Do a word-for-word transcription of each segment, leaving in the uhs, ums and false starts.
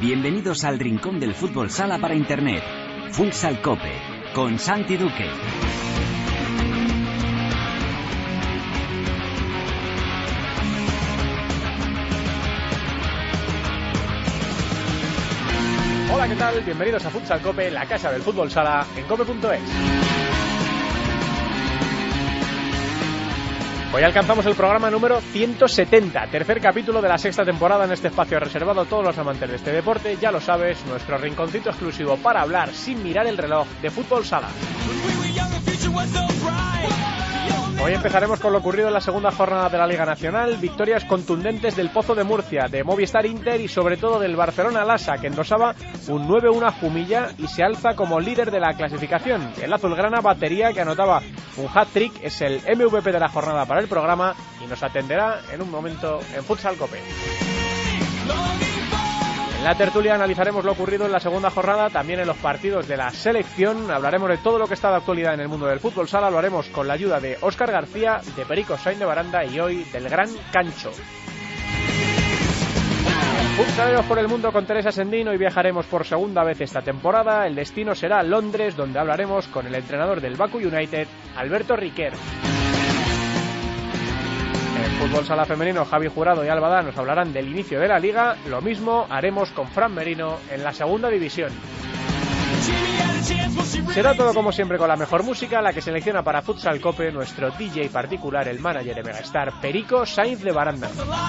Bienvenidos al rincón del fútbol sala para internet. Futsal Cope, con Santi Duque. Hola, ¿qué tal? Bienvenidos a Futsal Cope, la casa del fútbol sala en cope punto es. Hoy alcanzamos el programa número ciento setenta, tercer capítulo de la sexta temporada en este espacio reservado a todos los amantes de este deporte. Ya lo sabes, nuestro rinconcito exclusivo para hablar sin mirar el reloj de fútbol sala. Hoy empezaremos con lo ocurrido en la segunda jornada de la Liga Nacional, victorias contundentes del Pozo de Murcia, de Movistar Inter y sobre todo del Barcelona Lassa, que endosaba un nueve uno a Jumilla y se alza como líder de la clasificación. El azulgrana Batería, que anotaba un hat-trick, es el M V P de la jornada para el programa y nos atenderá en un momento en Futsal Cope. En la tertulia analizaremos lo ocurrido en la segunda jornada, también en los partidos de la selección. Hablaremos de todo lo que está de actualidad en el mundo del fútbol sala. Lo haremos con la ayuda de Óscar García, de Perico Sainz de Baranda y hoy del Gran Cancho. Futsaleros por el mundo con Teresa Sendín. Hoy viajaremos por segunda vez esta temporada. El destino será Londres, donde hablaremos con el entrenador del Baku United, Alberto Riquer. En fútbol sala femenino, Javi Jurado y Albada nos hablarán del inicio de la liga. Lo mismo haremos con Fran Merino en la segunda división. Será todo como siempre con la mejor música, la que selecciona para Futsal Cope nuestro D J particular, el manager de Megastar, Perico Sainz de Baranda.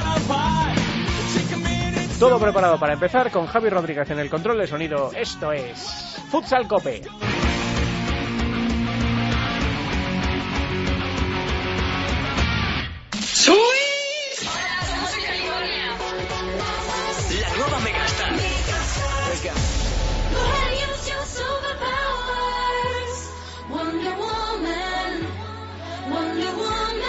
Todo preparado para empezar con Javi Rodríguez en el control de sonido. Esto es Futsal Cope. ¡Soy! La nueva Megastar. Wonder Woman, Wonder Woman.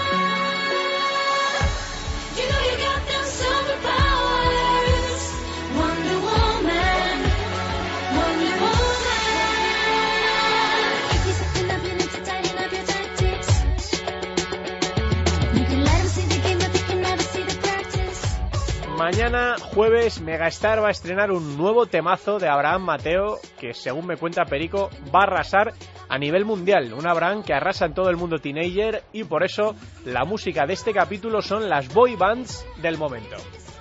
You know you got them superpowers. Wonder Woman, Wonder Woman. If you're stepping up, you need to tighten up your tactics. You can let them see the game, but they can never see the practice. Mañana, jueves, Megastar va a estrenar un nuevo temazo de Abraham Mateo que, según me cuenta Perico, va a arrasar a nivel mundial. Un Abraham que arrasa en todo el mundo teenager y por eso la música de este capítulo son las boy bands del momento.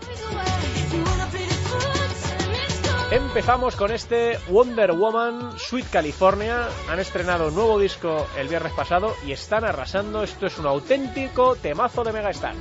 Empezamos con este Wonder Woman, Sweet California. Han estrenado un nuevo disco el viernes pasado y están arrasando. Esto es un auténtico temazo de Megastar.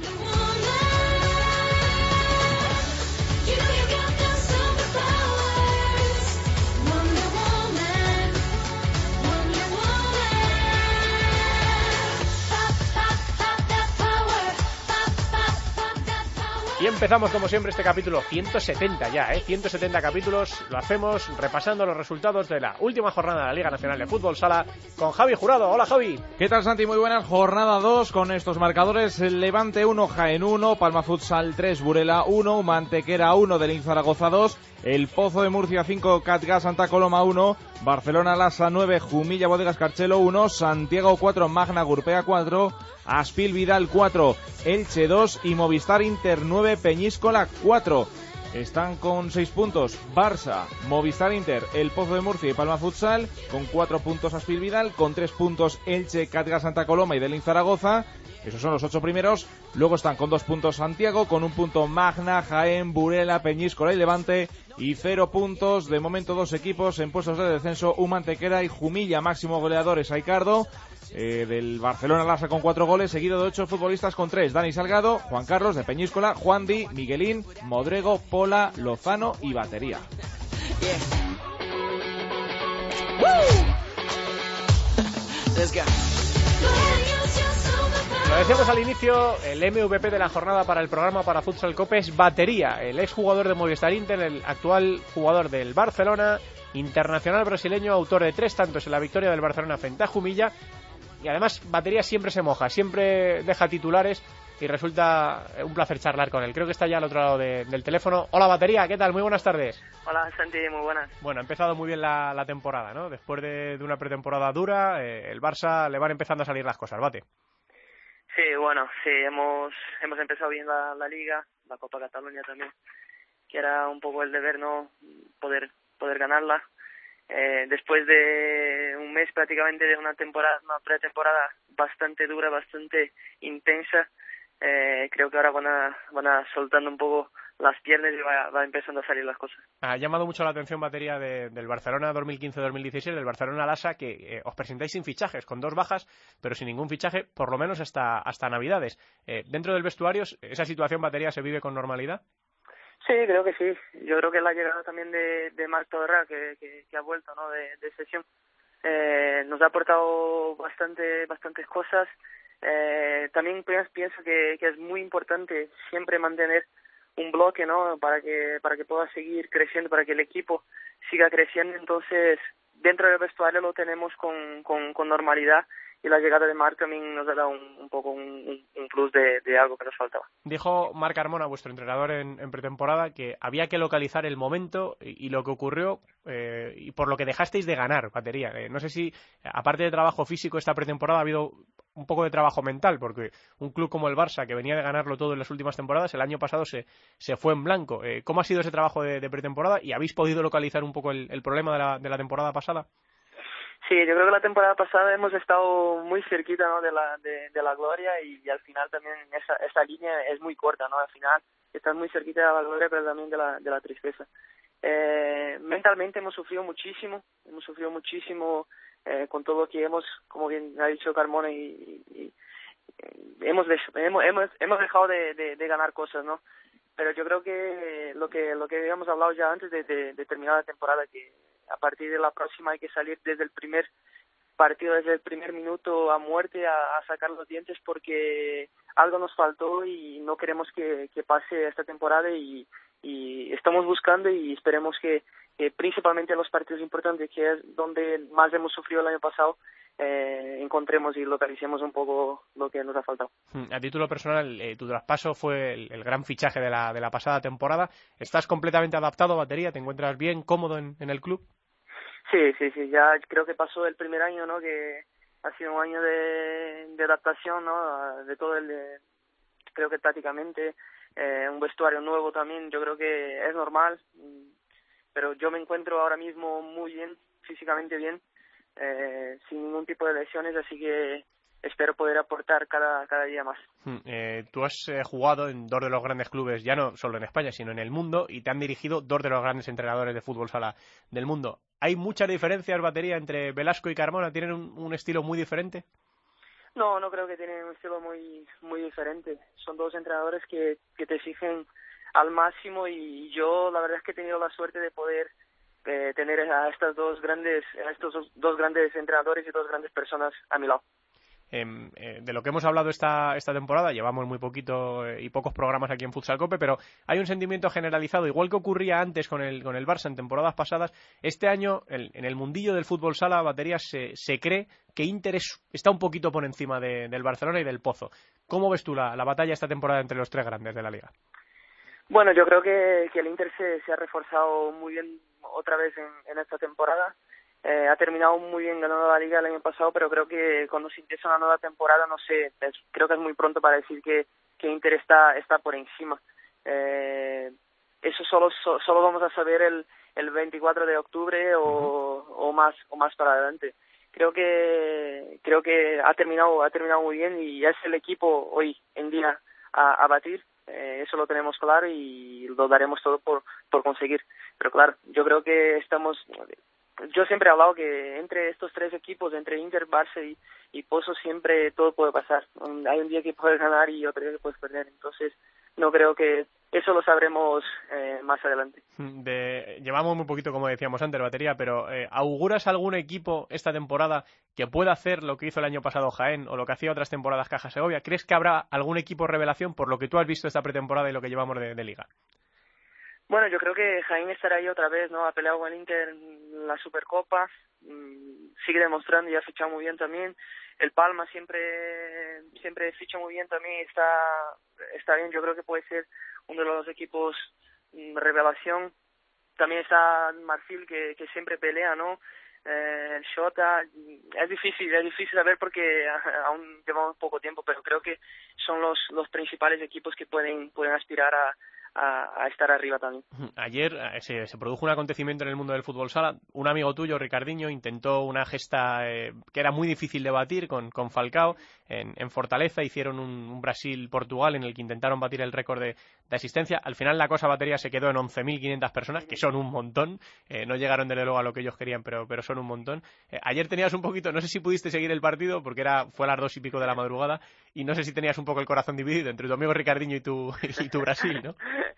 Y empezamos como siempre este capítulo ciento setenta ya, ¿eh? ciento setenta capítulos, lo hacemos repasando los resultados de la última jornada de la Liga Nacional de Fútbol Sala con Javi Jurado. Hola, Javi. ¿Qué tal, Santi? Muy buenas. Jornada dos con estos marcadores: Levante uno, Jaén uno, Palma Futsal tres, Burela uno, Mantequera uno, Delín Zaragoza dos, El Pozo de Murcia cinco, Catgas Santa Coloma uno, Barcelona Lassa nueve, Jumilla Bodegas Carchelo uno, Santiago cuatro, Magna Gurpea cuatro, Aspil Vidal cuatro, Elche dos y Movistar Inter nueve, Peñíscola cuatro. Están con seis puntos Barça, Movistar Inter, El Pozo de Murcia y Palma Futsal, con cuatro puntos Aspil Vidal, con tres puntos Elche, Catgas Santa Coloma y Delín Zaragoza. Esos son los ocho primeros. Luego están con dos puntos Santiago, con un punto Magna, Jaén, Burela, Peñíscola y Levante, y cero puntos de momento dos equipos en puestos de descenso, un Mantequera y Jumilla. Máximo goleadores Aicardo, eh, del Barcelona Lassa con cuatro goles, seguido de ocho futbolistas con tres: Dani Salgado, Juan Carlos de Peñíscola, Juan Di, Miguelín, Modrego, Pola, Lozano y Batería. Yeah. Woo! Let's go. Lo decíamos al inicio, el M V P de la jornada para el programa para Futsal Cope es Batería, el exjugador de Movistar Inter, el actual jugador del Barcelona, internacional brasileño, autor de tres tantos en la victoria del Barcelona frente a Jumilla. Y además Batería siempre se moja, siempre deja titulares y resulta un placer charlar con él. Creo que está ya al otro lado de, del teléfono. Hola, Batería, ¿qué tal? Muy buenas tardes. Hola, Santi, muy buenas. Bueno, ha empezado muy bien la, la temporada, ¿no? Después de, de una pretemporada dura, eh, el Barça le van empezando a salir las cosas, Bate. Sí, bueno, sí, hemos hemos empezado bien la, la Liga, la Copa Cataluña también. que era un poco el deber, ¿no? Poder, poder ganarla. Eh, después de un mes prácticamente de una temporada, una pretemporada bastante dura, bastante intensa, eh, creo que ahora van a, van a soltando un poco las piernas y va, va empezando a salir las cosas. Ha llamado mucho la atención, batería, de, del Barcelona dos mil quince dos mil dieciséis, del Barcelona Lassa, que eh, os presentáis sin fichajes, con dos bajas, pero sin ningún fichaje, por lo menos hasta, hasta Navidades. Eh, dentro del vestuario, ¿esa situación, batería, se vive con normalidad? Sí, creo que sí. Yo creo que la llegada también de, de Marc Torra, que, que, que ha vuelto, ¿no? de, de sesión, eh, nos ha aportado bastante, bastantes cosas. Eh, también pienso que, que es muy importante siempre mantener un bloque, ¿no? Para que para que pueda seguir creciendo, para que el equipo siga creciendo. Entonces, dentro del vestuario lo tenemos con, con, con normalidad, y la llegada de Marc también nos ha dado un, un poco un, un plus de, de algo que nos faltaba. Dijo Marc Carmona, vuestro entrenador en, en pretemporada, que había que localizar el momento y, y lo que ocurrió, eh, y por lo que dejasteis de ganar, batería. Eh, no sé si, aparte de trabajo físico, esta pretemporada ha habido un poco de trabajo mental, porque un club como el Barça, que venía de ganarlo todo en las últimas temporadas, el año pasado se, se fue en blanco. Eh, ¿Cómo ha sido ese trabajo de, de pretemporada y habéis podido localizar un poco el, el problema de la, de la temporada pasada? Sí, yo creo que la temporada pasada hemos estado muy cerquita, ¿no? de la de, de la gloria, y, y al final también esa esa línea es muy corta, ¿no? Al final estás muy cerquita de la gloria, pero también de la de la tristeza. Eh, mentalmente hemos sufrido muchísimo, hemos sufrido muchísimo eh, con todo lo que hemos, como bien ha dicho Carmona, y, y, y hemos, hemos hemos hemos dejado de, de, de ganar cosas, ¿no? Pero yo creo que lo que lo que habíamos hablado ya antes de, de, de terminar la temporada, que a partir de la próxima hay que salir desde el primer partido, desde el primer minuto a muerte, a, a sacar los dientes, porque algo nos faltó y no queremos que, que pase esta temporada, y, y estamos buscando, y esperemos que, que principalmente en los partidos importantes, que es donde más hemos sufrido el año pasado, eh, encontremos y localicemos un poco lo que nos ha faltado. A título personal, eh, tu traspaso fue el, el gran fichaje de la, de la pasada temporada. ¿Estás completamente adaptado, batería? ¿Te encuentras bien, cómodo en, en el club? Sí, sí, sí, ya creo que pasó el primer año, ¿no? Que ha sido un año de, de adaptación, ¿no? De todo el, de, creo que tácticamente, eh, un vestuario nuevo también, yo creo que es normal, pero yo me encuentro ahora mismo muy bien, físicamente bien, eh, sin ningún tipo de lesiones, así que espero poder aportar cada, cada día más. Eh, tú has eh, jugado en dos de los grandes clubes, ya no solo en España, sino en el mundo, y te han dirigido dos de los grandes entrenadores de fútbol sala del mundo. ¿Hay muchas diferencias, batería, entre Velasco y Carmona? ¿Tienen un, un estilo muy diferente? No, no creo que tienen un estilo muy muy diferente. Son dos entrenadores que, que te exigen al máximo, y yo la verdad es que he tenido la suerte de poder eh, tener a estas dos grandes, a estos dos, dos grandes entrenadores y dos grandes personas a mi lado. Eh, eh, de lo que hemos hablado esta, esta temporada, llevamos muy poquito eh, y pocos programas aquí en Futsal Cope, pero hay un sentimiento generalizado, igual que ocurría antes con el, con el Barça en temporadas pasadas. Este año, el, en el mundillo del fútbol sala, baterías, se, se cree que Inter es, está un poquito por encima de, del Barcelona y del Pozo. ¿Cómo ves tú la, la batalla esta temporada entre los tres grandes de la liga? Bueno, yo creo que, que el Inter se, se ha reforzado muy bien otra vez en, en esta temporada. Eh, ha terminado muy bien ganando la Liga el año pasado, pero creo que cuando se empieza una nueva temporada, no sé, es, creo que es muy pronto para decir que, que Inter está está por encima. Eh, eso solo so, solo vamos a saber el, el veinticuatro de octubre o, o más o más para adelante. Creo que creo que ha terminado ha terminado muy bien, y es el equipo hoy en día a, a batir. Eh, eso lo tenemos claro y lo daremos todo por por conseguir. Pero claro, yo creo que estamos. Yo siempre he hablado que entre estos tres equipos, entre Inter, Barça y, y Pozo, siempre todo puede pasar. Hay un día que puedes ganar y otro día que puedes perder. Entonces, no creo que eso lo sabremos eh, más adelante. De, llevamos muy poquito, como decíamos antes, batería, pero eh, ¿auguras algún equipo esta temporada que pueda hacer lo que hizo el año pasado Jaén o lo que hacía otras temporadas Caja Segovia? ¿Crees que habrá algún equipo revelación por lo que tú has visto esta pretemporada y lo que llevamos de, de liga? Bueno, yo creo que Jaén estará ahí otra vez, ¿no? Ha peleado con el Inter en la Supercopa, mmm, sigue demostrando y ha fichado muy bien también. El Palma siempre siempre ficha muy bien también, está está bien. Yo creo que puede ser uno de los equipos mmm, revelación. También está Marfil, que, que siempre pelea, ¿no? Eh, el Shota, es difícil, es difícil saber porque aún llevamos poco tiempo, pero creo que son los los principales equipos que pueden pueden aspirar a a, a estar arriba también. Ayer eh, se, se produjo un acontecimiento en el mundo del fútbol sala. Un amigo tuyo, Ricardinho, intentó una gesta eh, que era muy difícil de batir con, con Falcao en, en Fortaleza. Hicieron un, un Brasil-Portugal en el que intentaron batir el récord de, de asistencia. Al final la cosa batería se quedó en once mil quinientas personas, que son un montón. Eh, no llegaron desde luego a lo que ellos querían, pero, pero son un montón. Eh, ayer tenías un poquito, no sé si pudiste seguir el partido, porque era fue a las dos y pico de la madrugada, y no sé si tenías un poco el corazón dividido entre tu amigo Ricardinho y tu, y tu Brasil, ¿no?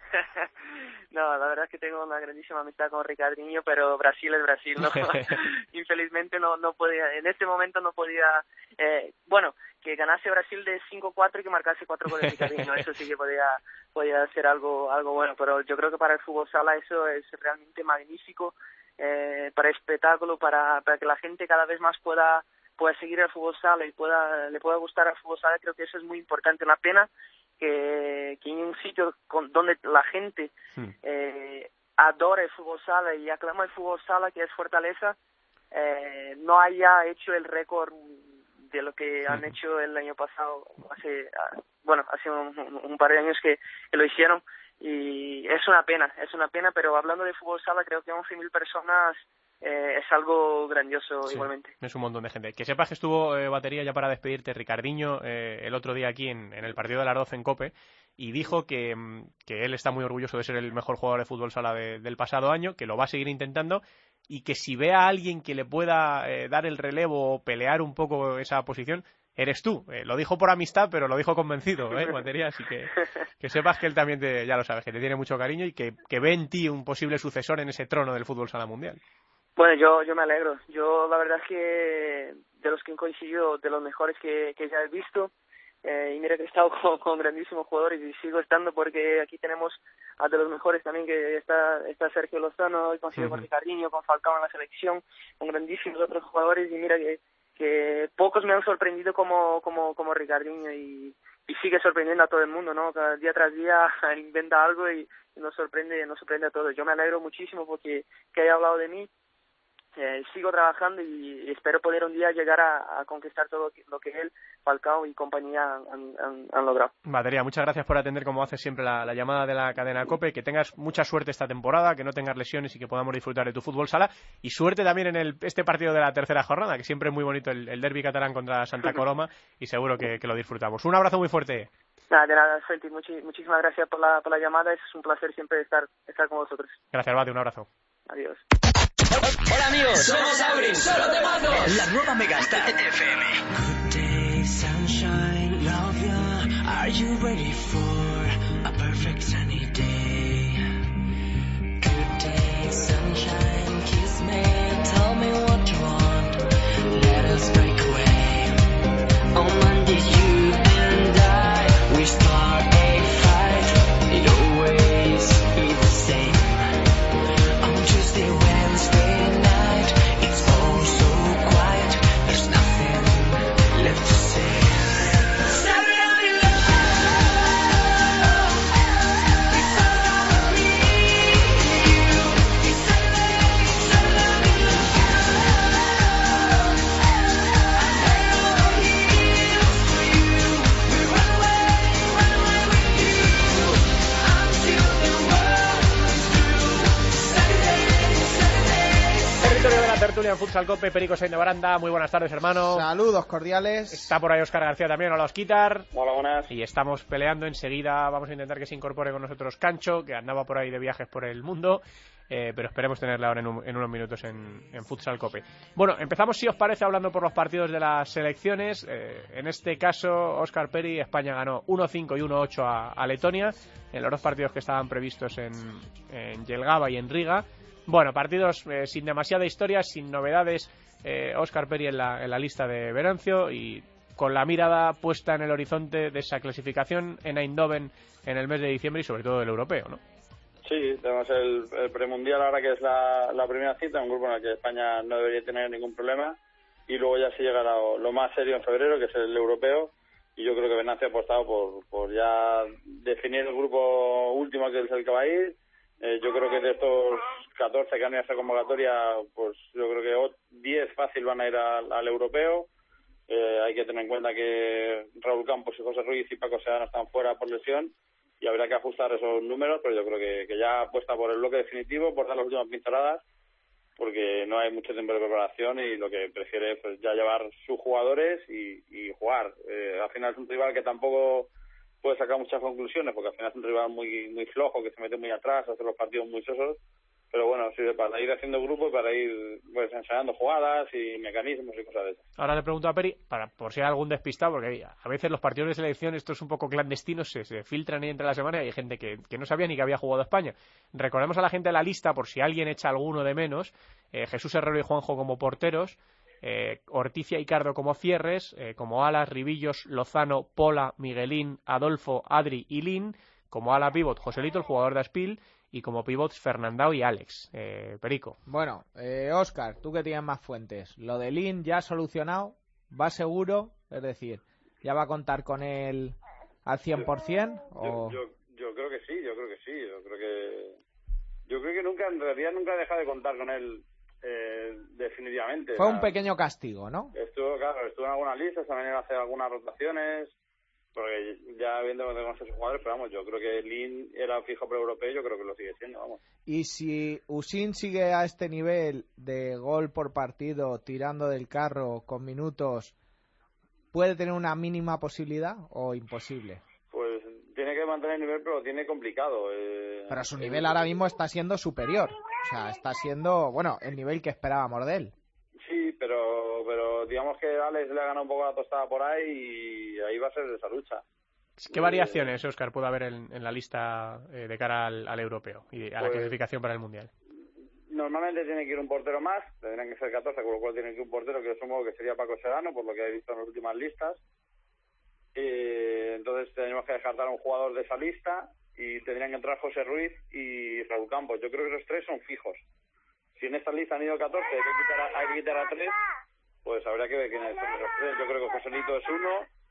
No, la verdad es que tengo una grandísima amistad con Ricardinho, pero Brasil es Brasil, ¿no? Infelizmente no no podía, en este momento no podía, eh, bueno, que ganase Brasil de cinco cuatro y que marcase cuatro goles Ricardinho, eso sí que podía podía ser algo algo bueno, pero yo creo que para el fútbol sala eso es realmente magnífico, eh, para el espectáculo, para para que la gente cada vez más pueda pueda seguir el fútbol sala y pueda le pueda gustar al fútbol sala. Creo que eso es muy importante. Una pena que, que en un sitio con, donde la gente hmm. eh, adora el fútbol sala y aclama el fútbol sala, que es Fortaleza, eh, no haya hecho el récord de lo que han hecho el año pasado, hace bueno hace un, un par de años que, que lo hicieron, y es una pena, es una pena, pero hablando de fútbol sala, creo que once mil personas Eh, es algo grandioso, sí, igualmente. Es un montón de gente. Que sepas que estuvo eh, batería ya para despedirte Ricardinho eh, el otro día aquí en, en el partido de las doce en COPE, y dijo que, que él está muy orgulloso de ser el mejor jugador de fútbol sala de, del pasado año, que lo va a seguir intentando, y que si ve a alguien que le pueda eh, dar el relevo o pelear un poco esa posición, eres tú. Eh, lo dijo por amistad, pero lo dijo convencido, ¿eh, batería? Así que que sepas que él también, te, ya lo sabes, que te tiene mucho cariño y que, que ve en ti un posible sucesor en ese trono del fútbol sala mundial. Bueno, yo yo me alegro. Yo la verdad es que de los que han coincidido, de los mejores que, que ya he visto, eh, y mira que he estado con, con grandísimos jugadores y sigo estando, porque aquí tenemos a de los mejores también, que está está Sergio Lozano, y coincido uh-huh. con Ricardinho, con Falcao en la selección, con grandísimos otros jugadores, y mira que que pocos me han sorprendido como como como Ricardinho, y, y sigue sorprendiendo a todo el mundo, ¿no? Cada día tras día inventa algo y, y nos sorprende nos sorprende a todos. Yo me alegro muchísimo porque que haya hablado de mí. Eh, sigo trabajando y espero poder un día llegar a, a conquistar todo lo que él, Falcao y compañía han, han, han logrado. Batería, muchas gracias por atender como haces siempre la, la llamada de la cadena COPE, que tengas mucha suerte esta temporada, que no tengas lesiones y que podamos disfrutar de tu fútbol sala, y suerte también en el, este partido de la tercera jornada, que siempre es muy bonito el, el derbi catalán contra Santa Coloma, y seguro que, que lo disfrutamos. Un abrazo muy fuerte. Nada, de nada, Santi, muchi, muchísimas gracias por la, por la llamada, es un placer siempre estar, estar con vosotros. Gracias, Bate, un abrazo. Adiós. Hola amigos, somos Auri, solo te mando la nueva Megastar F M. Good day, sunshine, love ya. Are you ready for a perfect sunny day? Good day, sunshine, kiss me, tell me what you want. Let us break away. On Monday you and I, we start a fight. It always is the same. On Tuesday, Wednesday night, it's all so quiet, there's nothing left to say. Saturday night in love, it's all about me and you. It's Saturday, Saturday in love, and I know heels for you. We run away, run away with you, until the world is through. Saturday, Saturday. Territorio de la tertulia en Futsal Cope, Perico Sainz de Baranda, muy buenas tardes, hermano. Saludos cordiales. Está por ahí Óscar García también, hola Osquitar. Hola, buenas. Y estamos peleando, enseguida vamos a intentar que se incorpore con nosotros Cancho, que andaba por ahí de viajes por el mundo, eh, pero esperemos tenerla ahora en, un, en unos minutos en, en Futsal Cope. Bueno, empezamos, si os parece, hablando por los partidos de las selecciones. Eh, en este caso, Óscar Peri, España ganó uno cinco y uno ocho a, a Letonia, en los dos partidos que estaban previstos en, en Jelgava y en Riga. Bueno, partidos eh, sin demasiada historia, sin novedades. eh, Óscar Peri en la, en la lista de Venancio, y con la mirada puesta en el horizonte de esa clasificación en Eindhoven en el mes de diciembre, y sobre todo el europeo, ¿no? Sí, tenemos el, el premundial ahora, que es la, la primera cita, un grupo en el que España no debería tener ningún problema, y luego ya se llega a lo, lo más serio en febrero, que es el europeo, y yo creo que Venancio ha apostado por, por ya definir el grupo último, que es el que va a ir. Eh, yo creo que de estos catorce que han ido a esta convocatoria, pues yo creo que diez fácil van a ir al, al europeo. Eh, hay que tener en cuenta que Raúl Campos y José Ruiz y Paco Sedano están fuera por lesión, y habrá que ajustar esos números, pero yo creo que, que ya apuesta por el bloque definitivo, por dar las últimas pinceladas, porque no hay mucho tiempo de preparación y lo que prefiere es pues, ya llevar sus jugadores y, y jugar. Eh, al final es un rival que tampoco puede sacar muchas conclusiones, porque al final es un rival muy muy flojo, que se mete muy atrás, hace los partidos muy sosos, pero bueno, sirve para ir haciendo grupos, para ir pues ensayando jugadas y mecanismos y cosas de esas. Ahora le pregunto a Peri, para por si hay algún despistado, porque a veces los partidos de selección, esto es un poco clandestinos, se, se filtran ahí entre la semana y hay gente que, que no sabía ni que había jugado a España. Recordemos a la gente de la lista, por si alguien echa alguno de menos, eh, Jesús Herrero y Juanjo como porteros, eh, Orticia y Cardo como cierres, eh, como alas, Ribillos, Lozano, Pola, Miguelín, Adolfo, Adri y Lin, como ala pívot, Joselito, el jugador de Aspil, y como pivots Fernandao y Alex. Eh, Perico. Bueno, eh, Óscar, tú que tienes más fuentes. Lo de Lin ya solucionado, va seguro, es decir, ¿ya va a contar con él al cien por ciento? O... Yo, yo, yo creo que sí, yo creo que sí, yo creo que yo creo que nunca, en realidad nunca he dejado de contar con él eh, definitivamente. Fue o sea, un pequeño castigo, ¿no? Estuvo, claro, estuvo en algunas listas, también iba a hacer algunas rotaciones, porque ya viendo que conocer sus jugadores, pero vamos, yo creo que Lin era fijo pre-europeo, yo creo que lo sigue siendo, vamos. Y si Usin sigue a este nivel de gol por partido, tirando del carro con minutos, ¿puede tener una mínima posibilidad o imposible? Pues tiene que mantener el nivel, pero lo tiene complicado. Eh, pero su nivel ahora mismo está siendo superior, o sea, está siendo, bueno, el nivel que esperábamos de él. Sí, pero pero digamos que Alex le ha ganado un poco la tostada por ahí y ahí va a ser esa lucha. ¿Qué variaciones, Óscar, puede haber en, en la lista eh, de cara al, al europeo y a la pues, clasificación para el Mundial? Normalmente tiene que ir un portero más, tendrían que ser catorce, con lo cual tiene que ir un portero que yo supongo que sería Paco Sedano, por lo que he visto en las últimas listas. Eh, entonces tenemos que descartar a un jugador de esa lista y tendrían que entrar José Ruiz y Raúl Campos. Yo creo que esos tres son fijos. Si en esta lista han ido catorce, hay que quitar a, hay que quitar a tres, pues habría que ver quiénes son esos tres. Yo creo que Joselito es uno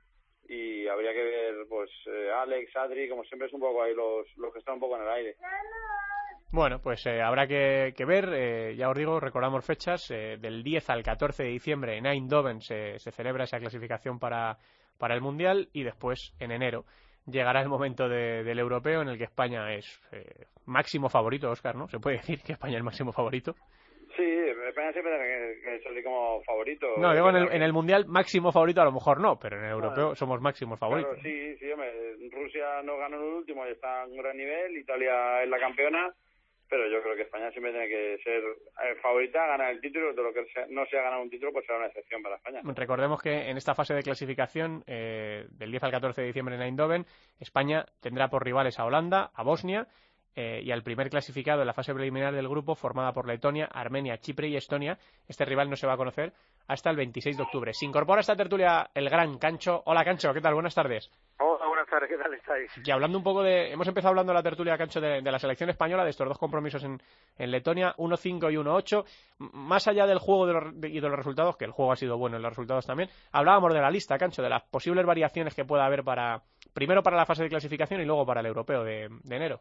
y habría que ver, pues, eh, Alex, Adri, como siempre es un poco ahí los, los que están un poco en el aire. Bueno, pues eh, habrá que, que ver, eh, ya os digo, recordamos fechas, eh, del diez al catorce de diciembre en Eindhoven se, se celebra esa clasificación para, para el Mundial y después en enero llegará el momento de, del europeo en el que España es eh, máximo favorito, Óscar, ¿no? ¿Se puede decir que España es el máximo favorito? Sí, España siempre tiene que, que salir como favorito. No, digo en el, en el Mundial máximo favorito a lo mejor no, pero en el europeo bueno, somos máximos favoritos. Claro, sí, sí, hombre, Rusia no ganó en el último y está en un gran nivel, Italia es la campeona, pero yo creo que España siempre tiene que ser favorita a ganar el título, de lo que no sea ganar un título pues será una excepción para España. Recordemos que en esta fase de clasificación eh, del diez al catorce de diciembre en Eindhoven, España tendrá por rivales a Holanda, a Bosnia eh, y al primer clasificado en la fase preliminar del grupo formada por Letonia, Armenia, Chipre y Estonia. Este rival no se va a conocer hasta el veintiséis de octubre. Se incorpora a esta tertulia el gran Cancho. Hola Cancho, ¿qué tal? Buenas tardes. Hola, buenas tardes, ¿qué tal estáis? Y hablando un poco de... Hemos empezado hablando de la tertulia, Cancho, de, de la selección española, de estos dos compromisos en, en Letonia, uno cinco y uno ocho. Más allá del juego de los, de, y de los resultados, que el juego ha sido bueno en los resultados también, hablábamos de la lista, Cancho, de las posibles variaciones que pueda haber para... Primero para la fase de clasificación y luego para el europeo de, de enero.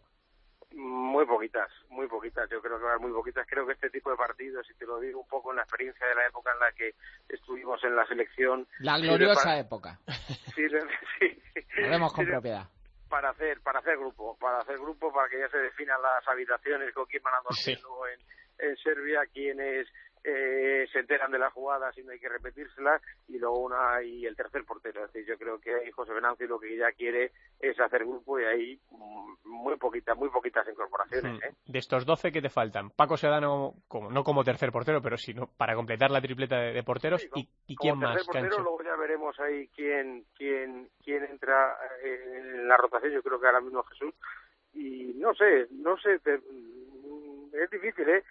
Muy poquitas, muy poquitas, yo creo que va a haber muy poquitas. Creo que este tipo de partidos, y te lo digo un poco en la experiencia de la época en la que estuvimos en la selección... La gloriosa para... época. Sí, sí. Lo vemos con propiedad. Para hacer, para hacer grupo, para hacer grupo, para que ya se definan las habitaciones, con quién van a dormir sí. luego en, en Serbia, quiénes eh, se enteran de las jugadas y no hay que repetírselas, y luego una y el tercer portero. Es decir, yo creo que ahí José Venancio lo que ya quiere es hacer grupo y ahí muy poquitas, muy poquitas incorporaciones. ¿eh? De estos doce que te faltan, Paco Sedano, como, no como tercer portero, pero sino para completar la tripleta de, de porteros, sí, y, y quién como más, tercer portero, Cancho. Luego ya veremos ahí quién, quién, quién entra en la rotación. Yo creo que ahora mismo Jesús, y no sé, no sé, te, es difícil, ¿eh?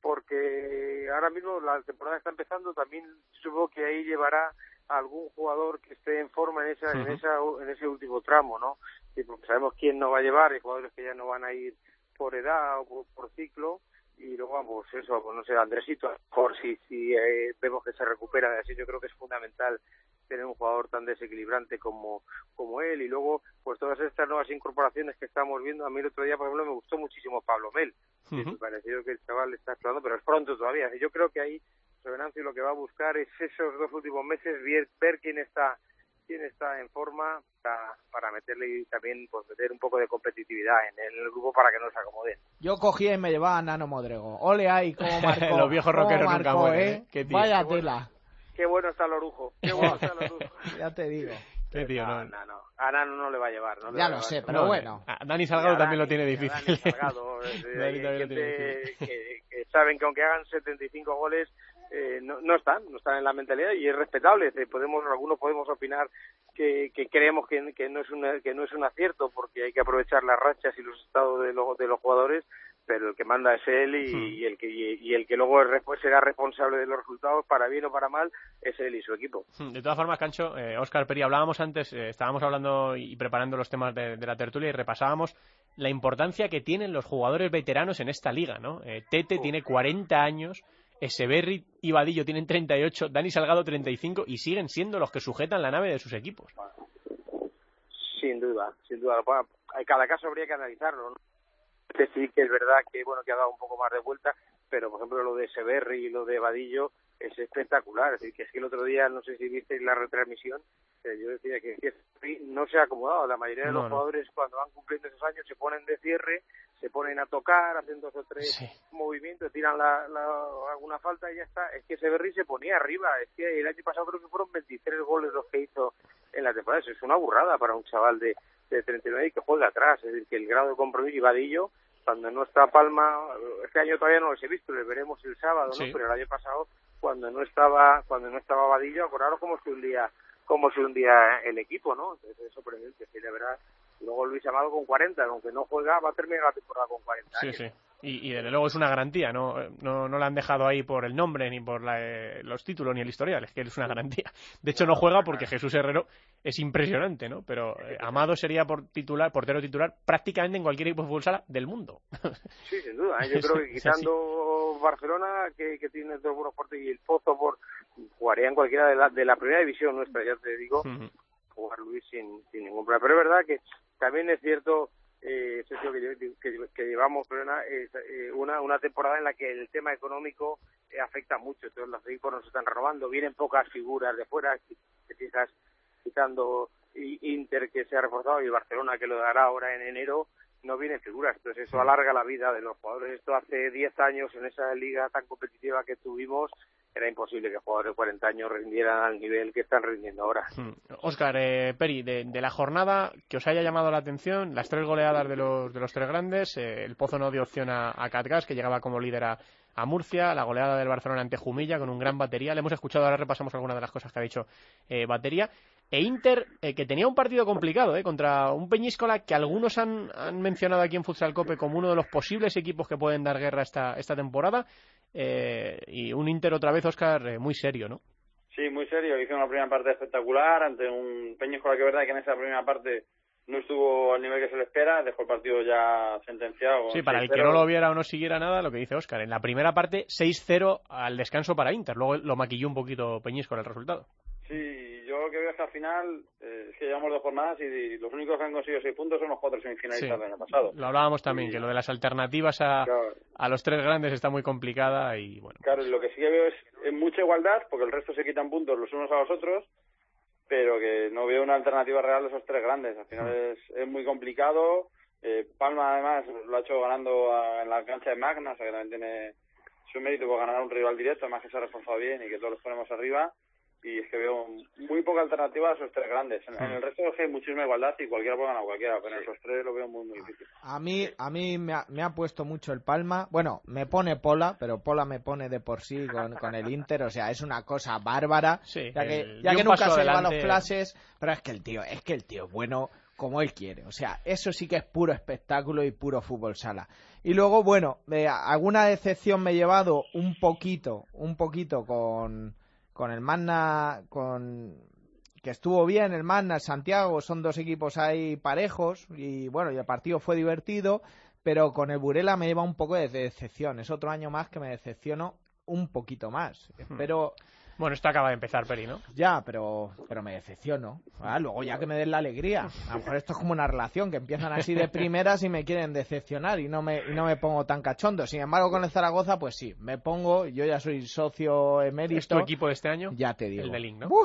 Porque ahora mismo la temporada está empezando, también supongo que ahí llevará a algún jugador que esté en forma en esa, uh-huh. en esa, en ese último tramo, ¿no? Y porque sabemos quién no va a llevar, hay jugadores que ya no van a ir por edad o por, por ciclo, y luego vamos, pues eso, pues no sé, Andresito, a lo mejor si, si eh, vemos que se recupera, así yo creo que es fundamental tener un jugador tan desequilibrante como como él. Y luego pues todas estas nuevas incorporaciones que estamos viendo, a mí el otro día por ejemplo me gustó muchísimo Pablo Mel, uh-huh. y me pareció que el chaval está explorando, pero es pronto todavía. Yo creo que ahí Venancio lo que va a buscar es esos dos últimos meses ver, ver quién está quién está en forma para, para meterle y también pues meter un poco de competitividad en el grupo para que no se acomoden. Yo cogía y me llevaba a Nano Modrego. Ole ahí, cómo marcó. Los viejos cómo rockeros nunca marcó, mueren, ¿eh? ¿eh? Qué tío. Vaya Qué bueno. tela. Qué bueno está el Orujo, qué bueno está el Orujo. Ya te digo. Qué tío, no, no. no, no. A Nano no le va a llevar. No le Ya va a lo llevar. sé, pero No, bueno. a Dani Salgado Y a también lo Dani, tiene y a difícil. Dani Salgado, es decir, Dani hay también lo tiene gente difícil. que, que saben que aunque hagan setenta y cinco goles, eh, no, no están, no están en la mentalidad y es respetable. Es decir, podemos, algunos podemos opinar que, que creemos que, que no es una, que no es un acierto porque hay que aprovechar las rachas y los estados de los, de los jugadores, pero el que manda es él y, Hmm. y el que y, y el que luego es, resp- será responsable de los resultados, para bien o para mal, es él y su equipo. De todas formas, Cancho, eh, Óscar Peri, hablábamos antes, eh, estábamos hablando y preparando los temas de, de la tertulia y repasábamos la importancia que tienen los jugadores veteranos en esta liga, ¿no? Eh, Tete tiene cuarenta años, Echeverri y Vadillo tienen treinta y ocho, Dani Salgado treinta y cinco y siguen siendo los que sujetan la nave de sus equipos. Sin duda, sin duda. Bueno, cada caso habría que analizarlo, ¿no? Que sí que es verdad que bueno que ha dado un poco más de vuelta, pero por ejemplo lo de Severri y lo de Vadillo es espectacular. Es decir, que es que el otro día, no sé si visteis la retransmisión, eh, yo decía que Severri no se ha acomodado. La mayoría de No, los no. jugadores cuando van cumpliendo esos años se ponen de cierre, se ponen a tocar, hacen dos o tres Sí. movimientos, tiran la, la, alguna falta y ya está. Es que Severri se ponía arriba. Es que el año pasado creo que fueron veintitrés goles los que hizo en la temporada. Eso es una burrada para un chaval de, de treinta y nueve y que juega atrás. Es decir, que el grado de compromiso y Vadillo, cuando no está Palma, este año todavía no los he visto, les veremos el sábado, ¿no? Sí. Pero el año pasado, cuando no estaba, cuando no estaba Vadillo, acordaros cómo se hundía, cómo se hundía el equipo, ¿no? Entonces es sorprendente, sí, de verdad. Luego Luis Amado con cuarenta, aunque no juega, va a terminar la temporada con cuarenta Sí, años. sí. Y, y desde luego es una garantía, no, no, no la han dejado ahí por el nombre, ni por la, eh, los títulos, ni el historial, es que es una garantía. De hecho no juega porque Jesús Herrero es impresionante, ¿no? Pero eh, Amado sería por titular, portero titular prácticamente en cualquier equipo de fútbol sala del mundo. Sí, sin duda, ¿eh? Yo creo que Es así. quitando Barcelona, que, que tiene dos buenos porteros, y el Pozo, por jugaría en cualquiera de la, de la primera división nuestra, ya te digo, Ujú. jugar Luis sin, sin ningún problema. Pero es verdad que también es cierto, eh, Sergio, que, lle- que, que llevamos perdona, eh, eh, una, una temporada en la que el tema económico eh, afecta mucho. Entonces los equipos no se están renovando, vienen pocas figuras de fuera, si te fijas, quitando I- Inter que se ha reforzado y Barcelona que lo dará ahora en enero, no vienen figuras. Entonces eso alarga la vida de los jugadores. Esto hace diez años en esa liga tan competitiva que tuvimos, era imposible que jugadores de cuarenta años rindieran al nivel que están rindiendo ahora. Óscar, eh, Peri, de, de la jornada que os haya llamado la atención, las tres goleadas de los, de los tres grandes, eh, el Pozo no dio opción a, a Catgas, que llegaba como líder a, a Murcia, la goleada del Barcelona ante Jumilla con un gran Batería, le hemos escuchado, ahora repasamos algunas de las cosas que ha dicho eh, Batería, e Inter, eh, que tenía un partido complicado, eh, contra un Peñíscola que algunos han, han mencionado aquí en Futsal Cope como uno de los posibles equipos que pueden dar guerra esta, esta temporada, eh, y un Inter otra vez, Óscar, eh, muy serio, ¿no? Sí, muy serio. Hizo una primera parte espectacular ante un Peñíscola que es verdad que en esa primera parte no estuvo al nivel que se le espera, dejó el partido ya sentenciado. Sí, para el que no lo viera o no siguiera nada, lo que dice Óscar. En la primera parte, seis cero al descanso para Inter. Luego lo maquilló un poquito Peñíscola el resultado. Sí, yo lo que veo es que al final eh, es que llevamos dos jornadas y, y los únicos que han conseguido seis puntos son los cuatro semifinalistas Sí. del año pasado. Lo hablábamos también, Sí. que lo de las alternativas a, Claro. a los tres grandes está muy complicada y bueno. Claro, y lo que sí que veo es, es mucha igualdad, porque el resto se quitan puntos los unos a los otros, pero que no veo una alternativa real de esos tres grandes. Al final es, es muy complicado. Eh, Palma, además, lo ha hecho ganando a- en la cancha de Magna, o sea que también tiene su mérito por ganar a un rival directo, además que se ha reforzado bien y que todos los ponemos arriba. Y es que veo muy poca alternativa a esos tres grandes. En, en el resto es que hay muchísima igualdad y cualquiera puede ganar a cualquiera, pero en esos tres lo veo muy, muy difícil. A mí, a mí me ha, me ha puesto mucho el Palma. Bueno, me pone Pola, pero Pola me pone de por sí con, con el Inter. O sea, es una cosa bárbara. Sí, ya que, el- ya dio que un nunca paso se lleva adelante. los flashes. Pero es que el tío, es que el tío es bueno como él quiere. O sea, eso sí que es puro espectáculo y puro fútbol sala. Y luego, bueno, de alguna decepción me he llevado un poquito, un poquito con, con el Magna, con que estuvo bien el Magna, el Santiago, son dos equipos ahí parejos y bueno, y el partido fue divertido, pero con el Burela me lleva un poco de decepción. Es otro año más que me decepciono un poquito más. Espero... Bueno, esto acaba de empezar, Peri, ¿no? Ya, pero pero me decepciono. Ah, luego ya que me den la alegría. A lo mejor esto es como una relación, que empiezan así de primeras y me quieren decepcionar y no me y no me pongo tan cachondo. Sin embargo, con el Zaragoza, pues sí, me pongo, yo ya soy socio emérito. ¿Es tu equipo de este año? Ya te digo. El de Link, ¿no? ¡Buh!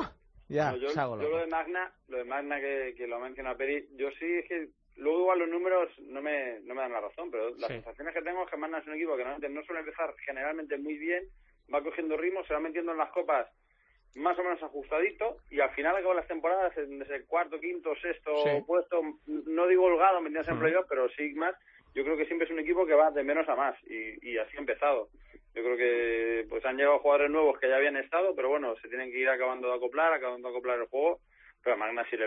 Ya, no, yo, se hago yo loco. lo de Magna, lo de Magna que, que lo menciona Peri, yo sí es que luego igual los números no me, no me dan la razón, pero las Sí. sensaciones que tengo es que Magna es un equipo que normalmente no suele empezar generalmente muy bien, va cogiendo ritmo, se va metiendo en las copas más o menos ajustadito y al final acaba las temporadas en ese cuarto, quinto, sexto Sí. puesto, no digo holgado metiéndose en Mm. playoff, pero sí más. Yo creo que siempre es un equipo que va de menos a más y, y así ha empezado. Yo creo que pues han llegado jugadores nuevos que ya habían estado, pero bueno, se tienen que ir acabando de acoplar, acabando de acoplar el juego. Pero a Magna sí le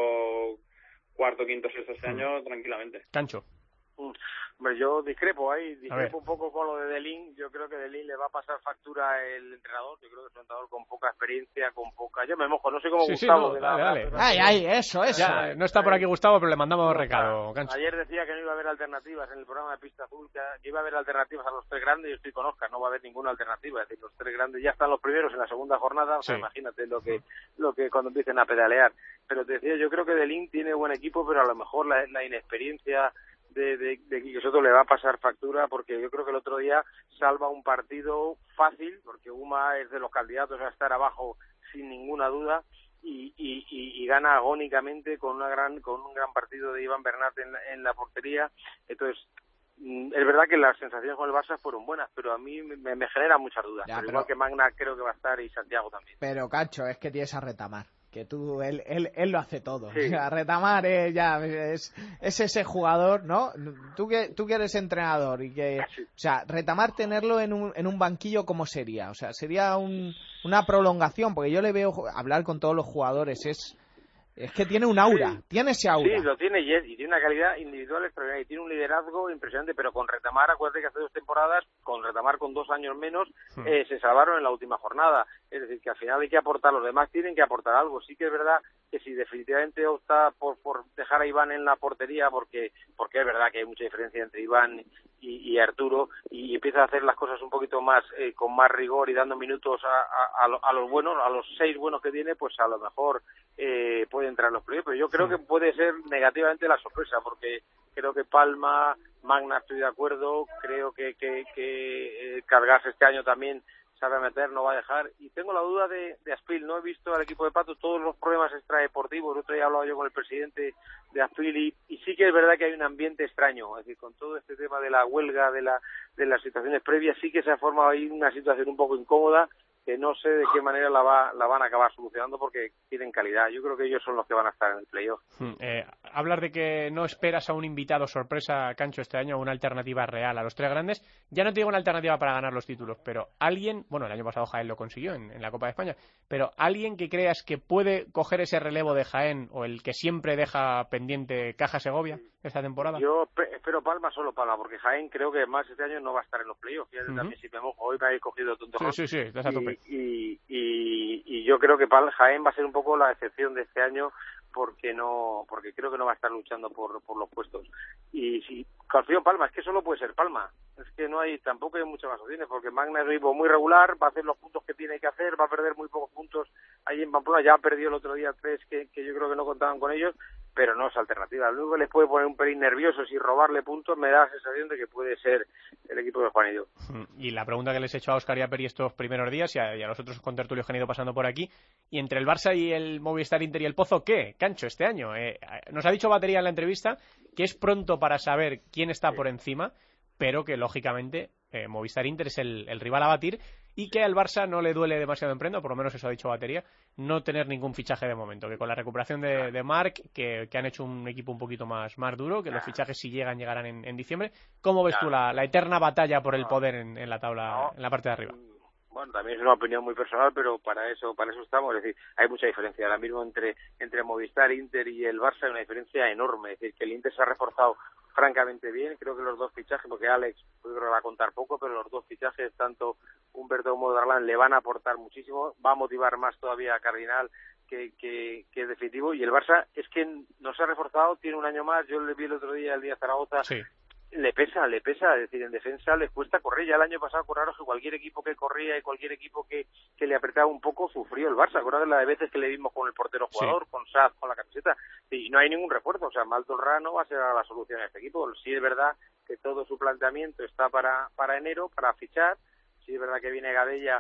veo cuarto, quinto, sexto este Mm. año tranquilamente. Cancho. Hombre, yo discrepo ahí, ver. discrepo un poco con lo de Delín. Yo creo que Delín le va a pasar factura el entrenador. Yo creo que es un entrenador con poca experiencia, con poca... Yo me mojo, no sé cómo Sí, sí, Gustavo. no, de dale, la- dale. de la- Ay, ay, eso, eso. Ya, no está por aquí Gustavo, pero le mandamos No recado, está. Cancho. Ayer decía que no iba a haber alternativas en el programa de Pista Azul, que que iba a haber alternativas a los tres grandes. Yo estoy con Oscar, no va a haber ninguna alternativa. Es decir, los tres grandes ya están los primeros en la segunda jornada. O sea, Sí. imagínate lo que, lo que cuando empiecen a pedalear. Pero te decía, yo creo que Delín tiene buen equipo, pero a lo mejor la, la inexperiencia de, de, de Quique Soto le va a pasar factura, porque yo creo que el otro día salva un partido fácil, porque Uma es de los candidatos a estar abajo sin ninguna duda, y, y, y, y gana agónicamente con una gran con un gran partido de Iván Bernat en la, en la portería. Entonces, mm, es verdad que las sensaciones con el Barça fueron buenas, pero a mí me, me genera muchas dudas. Ya, pero pero- igual que Magna creo que va a estar y Santiago también. Pero, Cacho, es que tienes a Retamar. Que tú, él, él, él lo hace todo. Sí. O sea, Retamar es, ya, es, es ese jugador, ¿no? Tú que, tú que eres entrenador y que... Sí. O sea, Retamar tenerlo en un, en un banquillo, ¿cómo sería? O sea, sería un, una prolongación, porque yo le veo ju- hablar con todos los jugadores, es... Es que tiene un aura, Sí. tiene ese aura. Sí, lo tiene y, es- y tiene una calidad individual extraordinaria y tiene un liderazgo impresionante, pero con Retamar, acuérdate que hace dos temporadas, con Retamar con dos años menos, Hmm. eh, se salvaron en la última jornada. Es decir, que al final hay que aportar, los demás tienen que aportar algo. Sí que es verdad que si definitivamente opta por, por dejar a Iván en la portería, porque porque es verdad que hay mucha diferencia entre Iván y, y Arturo, y empieza a hacer las cosas un poquito más eh, con más rigor y dando minutos a, a, a lo- a los buenos, a los seis buenos que tiene, pues a lo mejor eh, puede entrar en los playoffs. Pero yo creo Sí. que puede ser negativamente la sorpresa, porque creo que Palma, Magna, estoy de acuerdo, creo que, que, que eh, Cargas este año también sabe meter, no va a dejar, y tengo la duda de, de Aspil. No he visto al equipo de Pato todos los problemas extradeportivos. El otro día hablaba yo con el presidente de Aspil y, y sí que es verdad que hay un ambiente extraño, es decir, con todo este tema de la huelga, de la de las situaciones previas, sí que se ha formado ahí una situación un poco incómoda, que no sé de qué manera la va la van a acabar solucionando, porque tienen calidad. Yo creo que ellos son los que van a estar en el playoff. Hmm, Eh, hablas de que no esperas a un invitado sorpresa, Cancho, este año, una alternativa real a los tres grandes. Ya no te digo una alternativa para ganar los títulos, pero alguien, bueno, el año pasado Jaén lo consiguió en, en la Copa de España, pero alguien que creas que puede coger ese relevo de Jaén, o el que siempre deja pendiente Caja Segovia esta temporada. Yo pe- espero Palma, solo Palma, porque Jaén creo que más este año no va a estar en los playoffs. Fíjate, Ujú. también si me mojo, hoy me habéis cogido tonto. Sí, sí, sí, estás a tope. Y, y, y yo creo que Pal- Jaén va a ser un poco la excepción de este año, porque no porque creo que no va a estar luchando por, por los puestos. Y si confío en Palma, es que solo puede ser Palma. Es que no hay, tampoco hay muchas más opciones, porque Magna es un equipo muy regular, va a hacer los puntos que tiene que hacer, va a perder muy pocos puntos ahí en Pamplona. Ya perdió el otro día tres que, que yo creo que no contaban con ellos, pero no es alternativa. Lo único que les puede poner un pelín nerviosos y robarle puntos me da la sensación de que puede ser el equipo de Juanillo. Y la pregunta que les he hecho a Óscar y a Peri estos primeros días, y a, y a los otros contertulios que han ido pasando por aquí, y entre el Barça y el Movistar Inter y el Pozo, ¿qué, Cancho, este año? Eh, nos ha dicho Batería en la entrevista que es pronto para saber quién está por encima, pero que lógicamente eh, Movistar Inter es el, el rival a batir, y que al Barça no le duele demasiado en prenda, por lo menos eso ha dicho Batería, no tener ningún fichaje de momento, que con la recuperación de, de Marc, que, que han hecho un equipo un poquito más, más duro, que los fichajes si llegan, llegarán en, en diciembre. ¿Cómo ves tú la, la eterna batalla por el poder en, en la tabla, en la parte de arriba? Bueno, también es una opinión muy personal, pero para eso para eso estamos. Es decir, hay mucha diferencia ahora mismo entre entre Movistar, Inter y el Barça, hay una diferencia enorme. Es decir, que el Inter se ha reforzado francamente bien. Creo que los dos fichajes, porque Alex creo que va a contar poco, pero los dos fichajes, tanto Humberto como Darlan, le van a aportar muchísimo. Va a motivar más todavía a Cardinal, que, que, que es definitivo. Y el Barça es que no se ha reforzado, tiene un año más. Yo le vi el otro día, el día de Zaragoza. Sí. Le pesa, le pesa, es decir, en defensa les cuesta correr. Ya el año pasado, acordaros que cualquier equipo que corría y cualquier equipo que, que le apretaba un poco sufrió el Barça. Acordaros la de veces que le vimos con el portero jugador, sí, con Saz, con la camiseta, y no hay ningún refuerzo. O sea, Maltorra no va a ser la solución a este equipo. Sí es verdad que todo su planteamiento está para, para enero, para fichar. Sí es verdad que viene Gadella,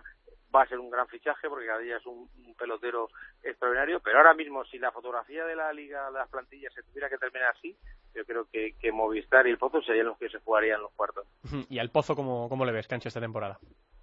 va a ser un gran fichaje porque cada día es un, un pelotero extraordinario, pero ahora mismo si la fotografía de la liga, de las plantillas se tuviera que terminar así, yo creo que, que Movistar y el Pozo serían los que se jugarían los cuartos. ¿Y al Pozo cómo, cómo le ves, Cancho, esta temporada?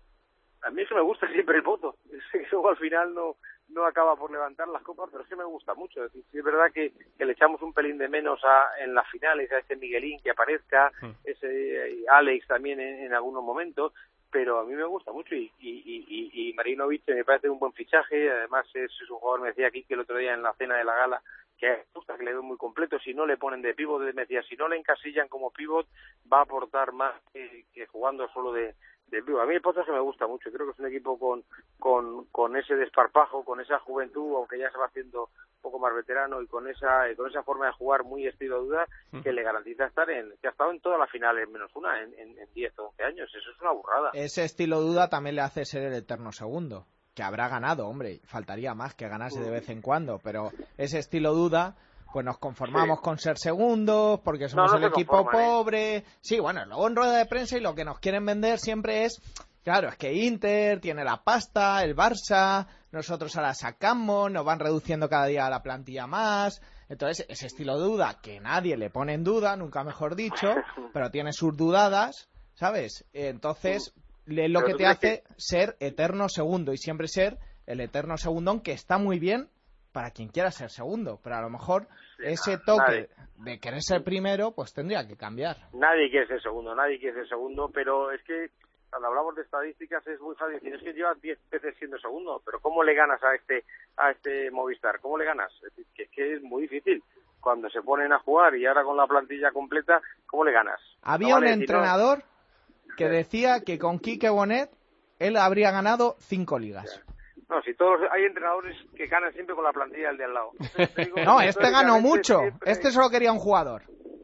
A mí es que me gusta siempre el Pozo, es que luego al final no no acaba por levantar las copas, pero es que me gusta mucho. Es decir, sí es verdad que, que le echamos un pelín de menos a, en las finales a ese Miguelín que aparezca, mm. ese eh, Alex también en, en algunos momentos, pero a mí me gusta mucho y, y, y, y Marinovic me parece un buen fichaje. Además es, es un jugador, me decía aquí que el otro día en la cena de la gala, que me gusta, que le veo muy completo. Si no le ponen de pívot, me decía, si no le encasillan como pívot, va a aportar más que, que jugando solo de del vivo. A mí el Pozo se me gusta mucho, creo que es un equipo con, con con ese desparpajo, con esa juventud, aunque ya se va haciendo un poco más veterano, y con esa con esa forma de jugar muy estilo duda, que le garantiza estar en, que ha estado en todas las finales menos una, en, en, en diez o once años. Eso es una burrada. Ese estilo duda también le hace ser el eterno segundo, que habrá ganado, hombre, faltaría más que ganase de vez en cuando, pero ese estilo duda, pues nos conformamos sí. con ser segundos, porque somos no, no el equipo conforman, pobre. ¿eh? Sí, bueno, luego en rueda de prensa y lo que nos quieren vender siempre es, claro, es que Inter tiene la pasta, el Barça, nosotros ahora sacamos, nos van reduciendo cada día la plantilla más. Entonces, ese estilo de duda, que nadie le pone en duda, nunca mejor dicho, pero tiene sus dudadas, ¿sabes? Entonces, es lo que te hace que... ser eterno segundo y siempre ser el eterno segundón, que está muy bien para quien quiera ser segundo, pero a lo mejor ese toque nadie. de querer ser primero, pues tendría que cambiar. Nadie quiere ser segundo, nadie quiere ser segundo, pero es que cuando hablamos de estadísticas es muy fácil decir, es que llevas diez veces siendo segundo, pero ¿cómo le ganas a este a este Movistar? ¿Cómo le ganas? Es decir, que, que es muy difícil. Cuando se ponen a jugar y ahora con la plantilla completa, ¿cómo le ganas? Había no vale un entrenador no. que decía que con Quique Bonet él habría ganado cinco ligas. No, si todos hay entrenadores que ganan siempre con la plantilla del de al lado. Entonces, digo, no, este ganó mucho. Siempre... Este solo quería un jugador.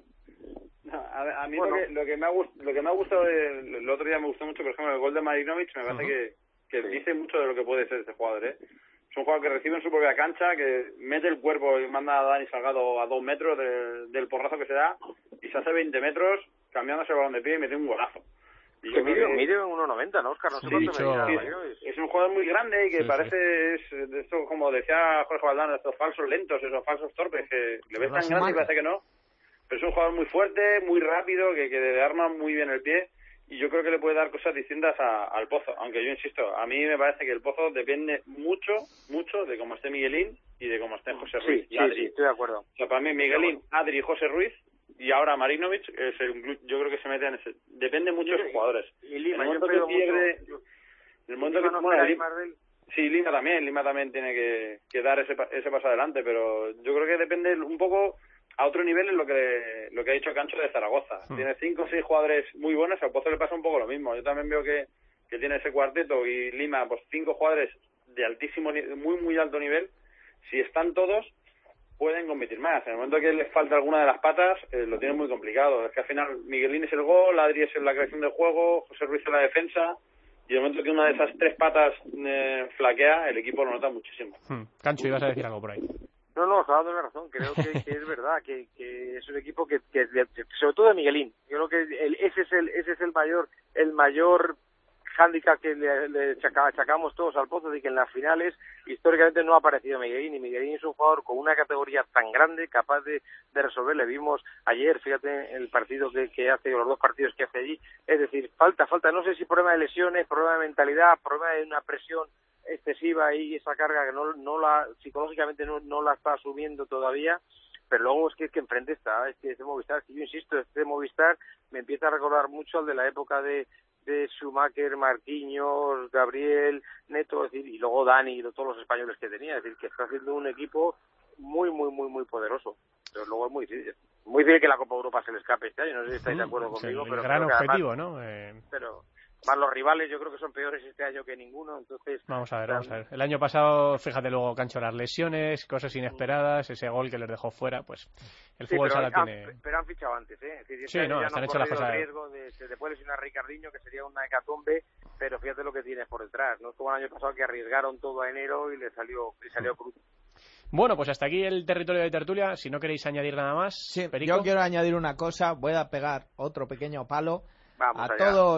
No, a, a mí bueno. lo, que, lo que me ha gustado, lo que me ha gustado de, el otro día me gustó mucho, por ejemplo, el gol de Marinovic, me parece uh-huh. que, que dice mucho de lo que puede ser este jugador, ¿eh? Es un jugador que recibe en su propia cancha, que mete el cuerpo y manda a Dani Salgado a dos metros de, del porrazo que se da, y se hace veinte metros cambiándose el balón de pie y mete un golazo. Y que mide, mide uno noventa, ¿no, Oscar? No sé sí, cuánto dicho, me sí, es un jugador muy grande y que sí, parece, sí. es de esto, como decía Jorge Valdano, estos falsos lentos, esos falsos torpes, que le ves tan grande y parece que no. Pero es un jugador muy fuerte, muy rápido, que, que le arma muy bien el pie, y yo creo que le puede dar cosas distintas a, al Pozo. Aunque yo insisto, a mí me parece que el Pozo depende mucho, mucho de cómo esté Miguelín y de cómo esté José Ruiz. Sí, sí, sí, estoy de acuerdo. O sea, para mí Miguelín, Adri y José Ruiz, y ahora Marinovic, es el, yo creo que se mete en ese... Depende mucho de los jugadores. Y Lima, el yo creo que pierde, mucho... El momento que... No Bueno, Lima, Lima, sí, Lima también, Lima también tiene que, que dar ese, ese paso adelante, pero yo creo que depende un poco a otro nivel en lo que lo que ha dicho Cancho de Zaragoza. Hmm. Tiene cinco o seis jugadores muy buenos, al Pozo le pasa un poco lo mismo. Yo también veo que, que tiene ese cuarteto y Lima, pues cinco jugadores de altísimo, muy, muy alto nivel. Si están todos, pueden competir más. En el momento que les falta alguna de las patas, eh, lo tienen muy complicado. Es que al final Miguelín es el gol, Adri es la creación del juego, José Ruiz es la defensa, y en el momento que una de esas tres patas eh, flaquea, el equipo lo nota muchísimo. Hmm. Cancho, ibas a decir algo por ahí. No, no, está dando la razón. Creo que, que es verdad, que, que es un equipo que, que, sobre todo de Miguelín. Yo creo que el, ese es el, ese es el mayor, el mayor hándicap que le, le achacamos todos al Pozo, de que en las finales históricamente no ha aparecido Miguelín, y Miguelín es un jugador con una categoría tan grande, capaz de, de resolver. Le vimos ayer, fíjate, el partido que, que hace, los dos partidos que hace allí. Es decir, falta, falta, no sé si problema de lesiones, problema de mentalidad, problema de una presión excesiva y esa carga que no, no la, psicológicamente no, no la está asumiendo todavía, pero luego es que, es que enfrente está, es que este Movistar, que yo insisto, este Movistar me empieza a recordar mucho al de la época de de Schumacher, Marquinhos, Gabriel, Neto, es decir, y luego Dani y todos los españoles que tenía, es decir, que está haciendo un equipo muy, muy, muy, muy poderoso, pero luego es muy difícil, muy difícil que la Copa Europa se le escape este año, no sé si estáis de acuerdo conmigo, sí, pero gran objetivo, además, ¿no? Eh... Pero más los rivales yo creo que son peores este año que ninguno, entonces... Vamos a ver, vamos a ver. El año pasado, fíjate luego, Cancho, las lesiones, cosas inesperadas, ese gol que les dejó fuera, pues el sí, fútbol pero sala han, tiene... Pero han fichado antes, ¿eh? Es decir, sí, este no, están hechas las cosas... el riesgo de se te puede lesionar a Ricardinho, que sería una hecatombe, pero fíjate lo que tienes por detrás, no es como el año pasado que arriesgaron todo a enero y le salió, le salió cruz. Bueno, pues hasta aquí el territorio de tertulia. Si no queréis añadir nada más, sí, Perico. Yo quiero añadir una cosa. Voy a pegar otro pequeño palo Vamos a allá. todos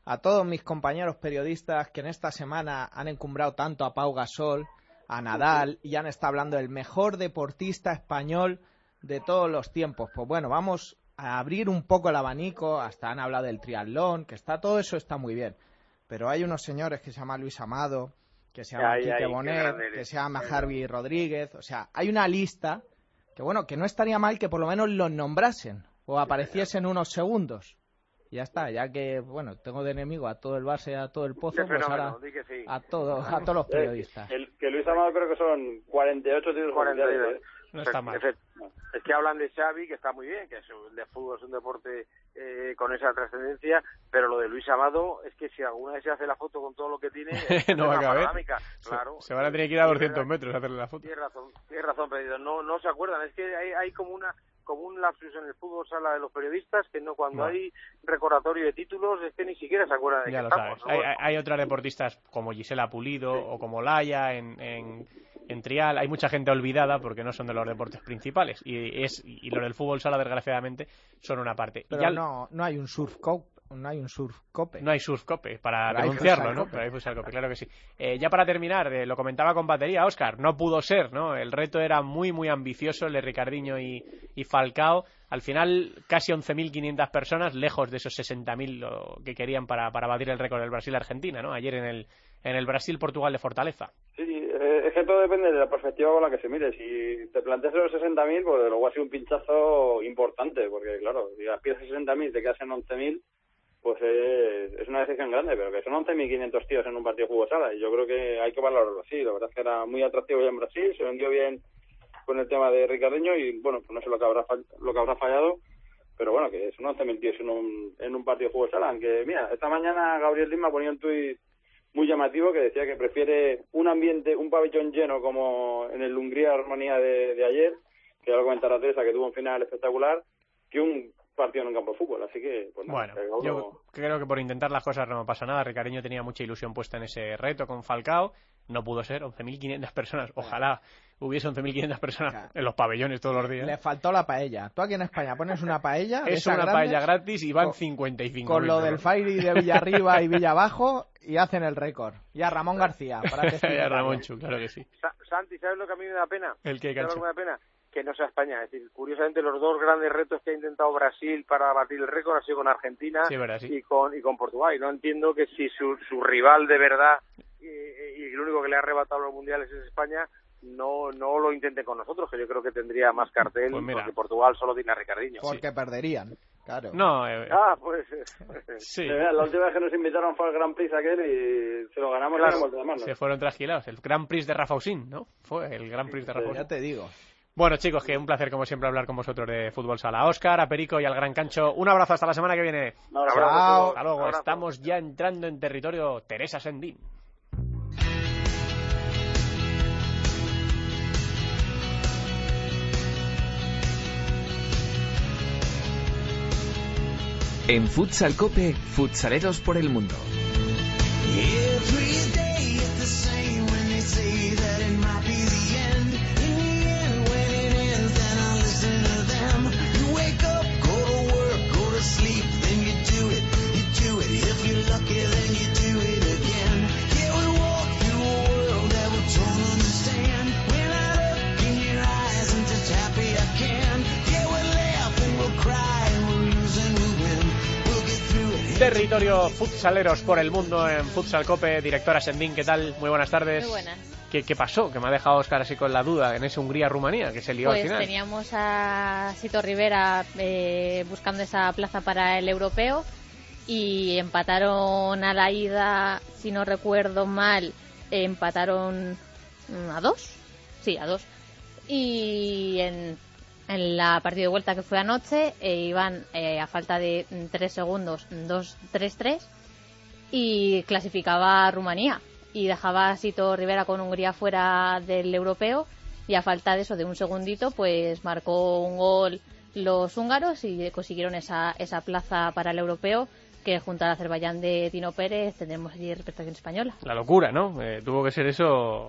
a todos mis compañeros periodistas que en esta semana han encumbrado tanto a Pau Gasol, a Nadal, y han estado hablando del mejor deportista español de todos los tiempos. Pues bueno, vamos a abrir un poco el abanico, hasta han hablado del triatlón, que está todo eso está muy bien. Pero hay unos señores que se llaman Luis Amado, que se llama Quique Bonet, que se llama Harvey Rodríguez, o sea, hay una lista que bueno, que no estaría mal que por lo menos los nombrasen o apareciesen unos segundos. Y ya está, ya que, bueno, tengo de enemigo a todo el Barça y a todo el Pozo, pues ahora sí. a, todo, a todos los periodistas. El, que Luis Amado creo que son cuarenta y ocho títulos cuarenta y dos. No está mal. Es que hablan de Xavi, que está muy bien, que es un, de fútbol es un deporte eh, con esa trascendencia, pero lo de Luis Amado es que si alguna vez se hace la foto con todo lo que tiene, es no va a caber. Claro. Se, se van a tener que ir a doscientos metros a hacerle la foto. Tienes razón, tienes razón, Pedro. No, no se acuerdan, es que hay, hay como una como un lapsus en el fútbol sala de los periodistas que no cuando no. hay recordatorio de títulos es que ni siquiera se acuerdan de ya que lo estamos. Sabes. ¿No? Hay, hay otras deportistas como Gisela Pulido sí. o como Laia en, en, en trial. Hay mucha gente olvidada porque no son de los deportes principales y es y lo del fútbol sala desgraciadamente son una parte. Pero ya no no hay un surf cope. No hay un surf cope. No hay surf cope para Pero denunciarlo, ¿no? Pero hay futsal cope, claro que sí. Eh, ya para terminar, eh, lo comentaba con batería, Óscar, no pudo ser, ¿no? El reto era muy, muy ambicioso, el de Ricardinho y, y Falcao. Al final, casi once mil quinientas personas, lejos de esos sesenta mil que querían para, para batir el récord del Brasil-Argentina, ¿no? Ayer en el, en el Brasil-Portugal de Fortaleza. Sí, eh, es que todo depende de la perspectiva con la que se mire. Si te planteas los sesenta mil, pues luego ha sido un pinchazo importante, porque claro, si aspiras a sesenta mil y te quedas en once mil, pues es, es una decisión grande, pero que son once mil quinientos tíos en un partido de fútbol sala y yo creo que hay que valorarlo así. La verdad es que era muy atractivo ya en Brasil, se vendió bien con el tema de Ricardinho y bueno, pues no sé lo que habrá lo que habrá fallado, pero bueno, que son once mil tíos en un, en un partido de fútbol sala. Aunque mira, esta mañana Gabriel Lima ponía un tuit muy llamativo que decía que prefiere un ambiente, un pabellón lleno como en el Hungría-Armonía de, de ayer, que ya lo comentará Teresa, que tuvo un final espectacular, que un partido en un campo de fútbol, así que pues nada, bueno, uno... yo creo que por intentar las cosas no pasa nada. Ricardinho tenía mucha ilusión puesta en ese reto con Falcao, no pudo ser, once mil quinientas personas, ojalá hubiese once mil quinientas personas claro. en los pabellones todos los días. Le faltó la paella. Tú aquí en España pones una paella es una grandes, paella gratis y van cincuenta y cinco con mil lo del Fairy de Villarriba y Villabajo y hacen el récord. Y a Ramón García para que y a Ramón Chu, claro que sí. Sa Santi, ¿sabes lo que a mí me da pena? El que ¿Sabes lo que me da pena? Que no sea España. Es decir, curiosamente los dos grandes retos que ha intentado Brasil para batir el récord ha sido con Argentina sí, verdad, sí. y con y con Portugal. Y no entiendo que si su, su rival de verdad y, y el único que le ha arrebatado los mundiales es España, no no lo intente con nosotros, que yo creo que tendría más cartel, pues porque Portugal solo tiene a Ricardinho. Porque sí. perderían, claro. No, eh... Ah, pues... sí. La última vez que nos invitaron fue al Grand Prix aquel y se lo ganamos claro. y de manos. Se fueron trasquilados. El Grand Prix de Rafausín, ¿no? Fue el Grand Prix de Rafausín. Ya te digo. Bueno, chicos, que un placer como siempre hablar con vosotros de fútbol sala. A Óscar, a Perico y al Gran Cancho, un abrazo hasta la semana que viene. Un abrazo. Chao. Hasta luego. Estamos ya entrando en territorio Teresa Sendín. En Futsal Cope, futsaleros por el mundo. Territorio futsaleros por el mundo en Futsal Cope. Directora Sendín, ¿qué tal? Muy buenas tardes. Muy buenas. ¿Qué, qué pasó? Que me ha dejado Óscar así con la duda en ese Hungría-Rumanía, que se lió pues al final. Pues teníamos a Sito Rivera eh, buscando esa plaza para el europeo y empataron a la ida, si no recuerdo mal, eh, empataron a dos. Sí, a dos. Y en... En la partida de vuelta que fue anoche eh, iban eh, a falta de tres segundos dos tres tres y clasificaba a Rumanía y dejaba a Sito Rivera con Hungría fuera del europeo y a falta de eso de un segundito pues marcó un gol los húngaros y consiguieron esa, esa plaza para el europeo que junto al Azerbaiyán de Tino Pérez tendremos allí representación española. La locura, ¿no? Eh, tuvo que ser eso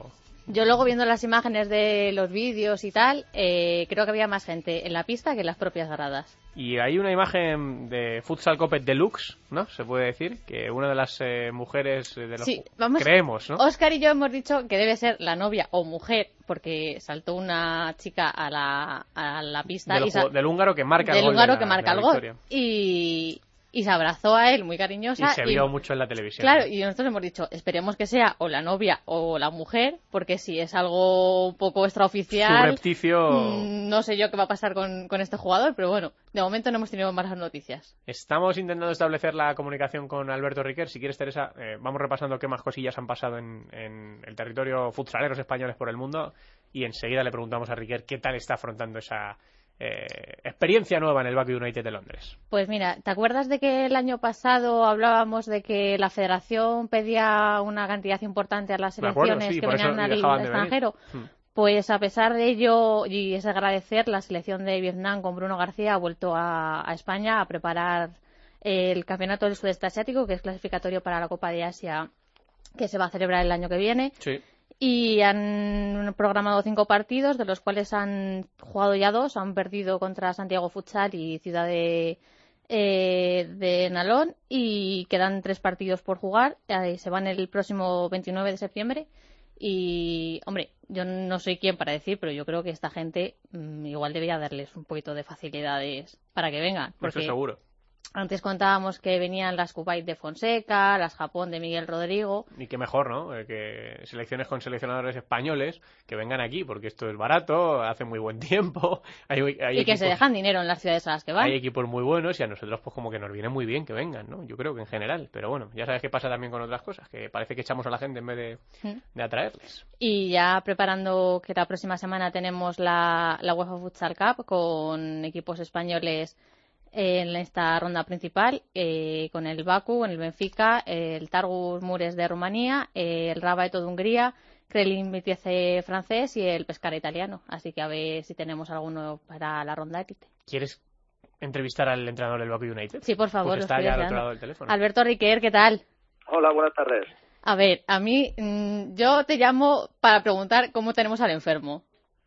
Yo luego viendo las imágenes de los vídeos y tal, eh, creo que había más gente en la pista que en las propias gradas. Y hay una imagen de Futsal Cope Deluxe, ¿no? Se puede decir que una de las eh, mujeres de los Sí, vamos, creemos, ¿no? Óscar y yo hemos dicho que debe ser la novia o mujer, porque saltó una chica a la, a la pista. Del, y sa- del húngaro que marca el del gol. húngaro de la- que marca de la el gol. victoria. Y, y se abrazó a él muy cariñosa. Y se vio mucho en la televisión. Claro, y nosotros hemos dicho, esperemos que sea o la novia o la mujer, porque si es algo un poco extraoficial, Subrepticio. mm, no sé yo qué va a pasar con, con este jugador, pero bueno, de momento no hemos tenido malas noticias. Estamos intentando establecer la comunicación con Alberto Riquer. Si quieres, Teresa, eh, vamos repasando qué más cosillas han pasado en, en el territorio futsaleros españoles por el mundo y enseguida le preguntamos a Riquer qué tal está afrontando esa eh, experiencia nueva en el Baku United de Londres. Pues mira, ¿te acuerdas de que el año pasado hablábamos de que la federación pedía una cantidad importante a las Me acuerdo, selecciones sí, que por venían eso al dejaban de venir. extranjero? Hmm. Pues a pesar de ello, y es agradecer, la selección de Vietnam con Bruno García ha vuelto a, a España a preparar el campeonato del sudeste asiático, que es clasificatorio para la Copa de Asia, que se va a celebrar el año que viene. Sí. Y han programado cinco partidos, de los cuales han jugado ya dos. Han perdido contra Santiago Futsal y Ciudad de, eh, de Nalón. Y quedan tres partidos por jugar. Eh, se van el próximo veintinueve de septiembre. Y, hombre, yo no soy quien para decir, pero yo creo que esta gente mmm, igual debería darles un poquito de facilidades para que vengan. Porque Eso seguro. antes contábamos que venían las Kuwait de Fonseca, las Japón de Miguel Rodrigo. Y qué mejor, ¿no? Eh, que selecciones con seleccionadores españoles que vengan aquí, porque esto es barato, hace muy buen tiempo. Hay, hay Y que equipos, se dejan dinero en las ciudades a las que van. Hay equipos muy buenos y a nosotros pues como que nos viene muy bien que vengan, ¿no? Yo creo que en general. Pero bueno, ya sabes qué pasa también con otras cosas, que parece que echamos a la gente en vez de, Mm. de atraerles. Y ya preparando que la próxima semana tenemos la, la UEFA Futsal Cup con equipos españoles en esta ronda principal, eh, con el Baku, el Benfica, el Targus Mures de Rumanía, el Rabaeto de Hungría, Krelin Vitesse francés y el Pescara italiano. Así que a ver si tenemos alguno para la ronda élite. ¿Quieres entrevistar al entrenador del Baku United? Sí, por favor. Pues lo está estoy ya al deseando. otro lado del teléfono. Alberto Riquer, ¿qué tal? Hola, buenas tardes. A ver, a mí, mmm, yo te llamo para preguntar cómo tenemos al enfermo.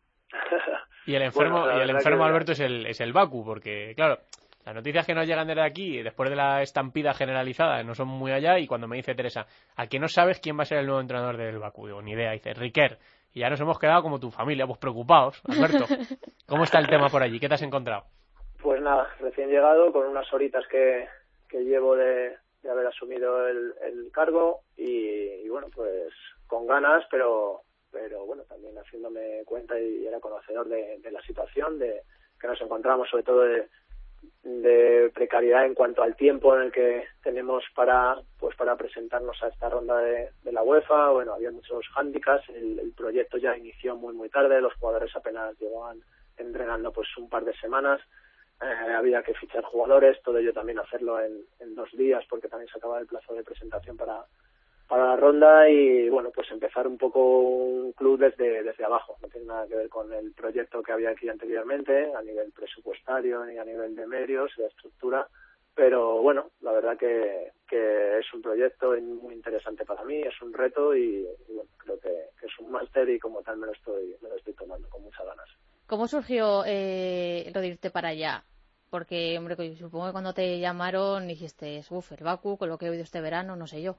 Y el enfermo, Bueno, la y el verdad enfermo que- Alberto es el, es el Baku, porque claro, las noticias que nos llegan desde aquí, después de la estampida generalizada, no son muy allá, y cuando me dice Teresa, ¿a que no sabes quién va a ser el nuevo entrenador del Baku? Digo, ni idea, dice, Riquer. Y ya nos hemos quedado como tu familia, pues preocupados. Alberto, ¿cómo está el tema por allí? ¿Qué te has encontrado? Pues nada, recién llegado, con unas horitas que, que llevo de, de haber asumido el, el cargo y, y bueno, pues con ganas, pero pero bueno, también haciéndome cuenta y era conocedor de, de la situación, de que nos encontramos, sobre todo de, de precariedad en cuanto al tiempo en el que tenemos para pues para presentarnos a esta ronda de, de la UEFA. Bueno, había muchos hándicaps, el, el proyecto ya inició muy muy tarde, los jugadores apenas llevaban entrenando pues un par de semanas, eh, había que fichar jugadores, todo ello también hacerlo en, en dos días porque también se acaba el plazo de presentación para para la ronda y bueno, pues empezar un poco un club desde desde abajo. No tiene nada que ver con el proyecto que había aquí anteriormente, a nivel presupuestario ni a nivel de medios, de estructura, pero bueno, la verdad que, que es un proyecto muy interesante para mí, es un reto y, y bueno, creo que, que es un máster y como tal me lo estoy me lo estoy tomando con muchas ganas. ¿Cómo surgió eh, lo de irte para allá? Porque, hombre, supongo que cuando te llamaron dijiste, uff, el Baku, con lo que he oído este verano, no sé yo.